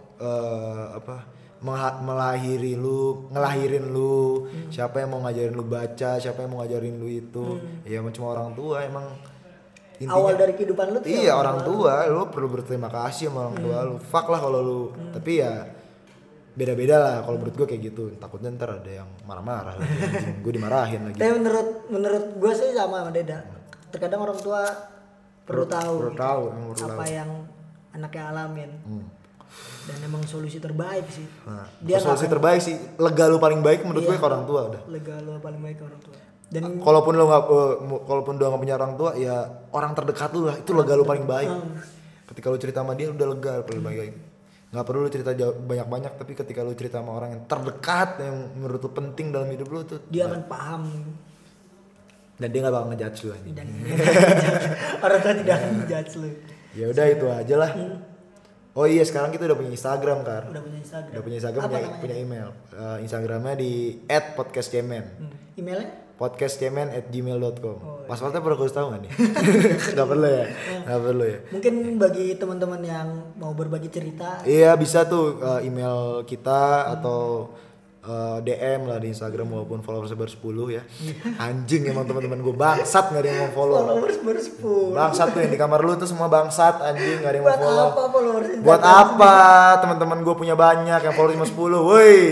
ngelahirin lu, siapa yang mau ngajarin lu baca, siapa yang mau ngajarin lu itu. Ya emang cuma orang tua emang intinya. Awal dari kehidupan lu tuh iya orang tua, lu perlu berterima kasih sama orang tua lu. Fuck lah kalau lu, tapi ya beda-beda lah kalau menurut gue kayak gitu. Takutnya ntar ada yang marah-marah lagi, gue dimarahin lagi. Tapi menurut gue sih sama Deda. Terkadang orang tua perlu tahu apa yang anaknya alamin. Dan emang solusi terbaik sih. Nah, Dia solusi terbaik sih, lega lu paling baik menurut gue ke orang tua udah. Lega lu paling baik ke orang tua. Dan Kalaupun lu nggak punya orang tua, ya orang terdekat lu lah, itu lega lu paling baik. Ketika lu cerita sama dia udah lega paling baik. Nggak perlu lu cerita banyak-banyak, tapi ketika lu cerita sama orang yang terdekat yang menurut lu penting dalam hidup lu tuh, dia akan paham. dan dia nggak bakal ngejudge lu anjing. Dan orang tua tidak akan menjudge lu. Ya udah itu aja lah. Oh iya, sekarang kita udah punya Instagram kan. Udah punya Instagram. Udah punya Instagram, punya email. Instagramnya di @podcastcemen. Emailnya? podcastcemen@gmail.com. Passwordnya perlu gue tahu nggak nih? Nggak perlu ya. Nggak perlu ya. Mungkin bagi teman-teman yang mau berbagi cerita. Iya bisa tuh email kita atau DM lah di Instagram walaupun followersnya baru 10 ya. Anjing emang teman-teman gue bangsat nggak ada yang mau follow. Followers baru 10. Bangsat tuh yang di kamar lu tuh semua bangsat anjing, nggak ada yang mau follow. Buat apa followers? Buat apa? Teman-teman gue punya banyak yang follow cuma 10. Woi.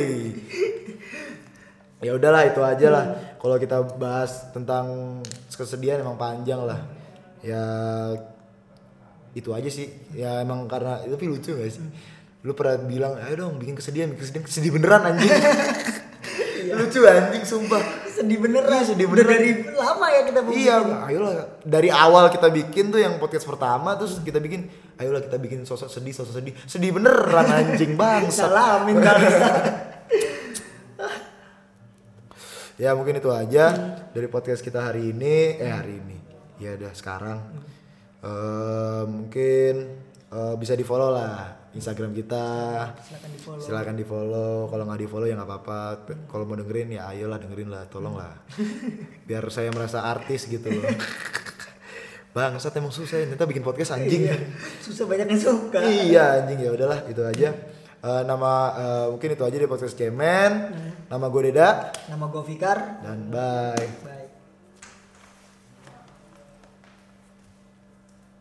Ya udahlah itu aja lah. Kalau kita bahas tentang kesedihan emang panjang lah. Ya itu aja sih. Ya emang karena itu, tapi lucu gak sih? Lu pernah bilang, ayo dong bikin kesedihan sedih beneran anjing. Lucu anjing sumpah. Sedih beneran. Iya, sedih beneran. Udah dari lama ya kita bikin. Iya, ayolah dari awal kita bikin tuh yang podcast pertama, terus kita bikin, ayolah kita bikin sosok sedih. Sedih beneran anjing bangsat. Salamin bangsa. Ya mungkin itu aja dari podcast kita hari ini. Ya udah sekarang mungkin bisa di follow lah Instagram kita. Silakan di follow. Kalau nggak di follow ya nggak apa-apa. Kalau mau dengerin ya ayolah dengerin lah, tolong lah. Biar saya merasa artis gitu loh. Bangsat emang susah ya, ternyata bikin podcast anjing. Susah, banyak yang suka. Iya anjing, ya udahlah itu aja. Mungkin itu aja di podcast Cemen. Nama gue Deda. Nama gue Fikar. Dan bye.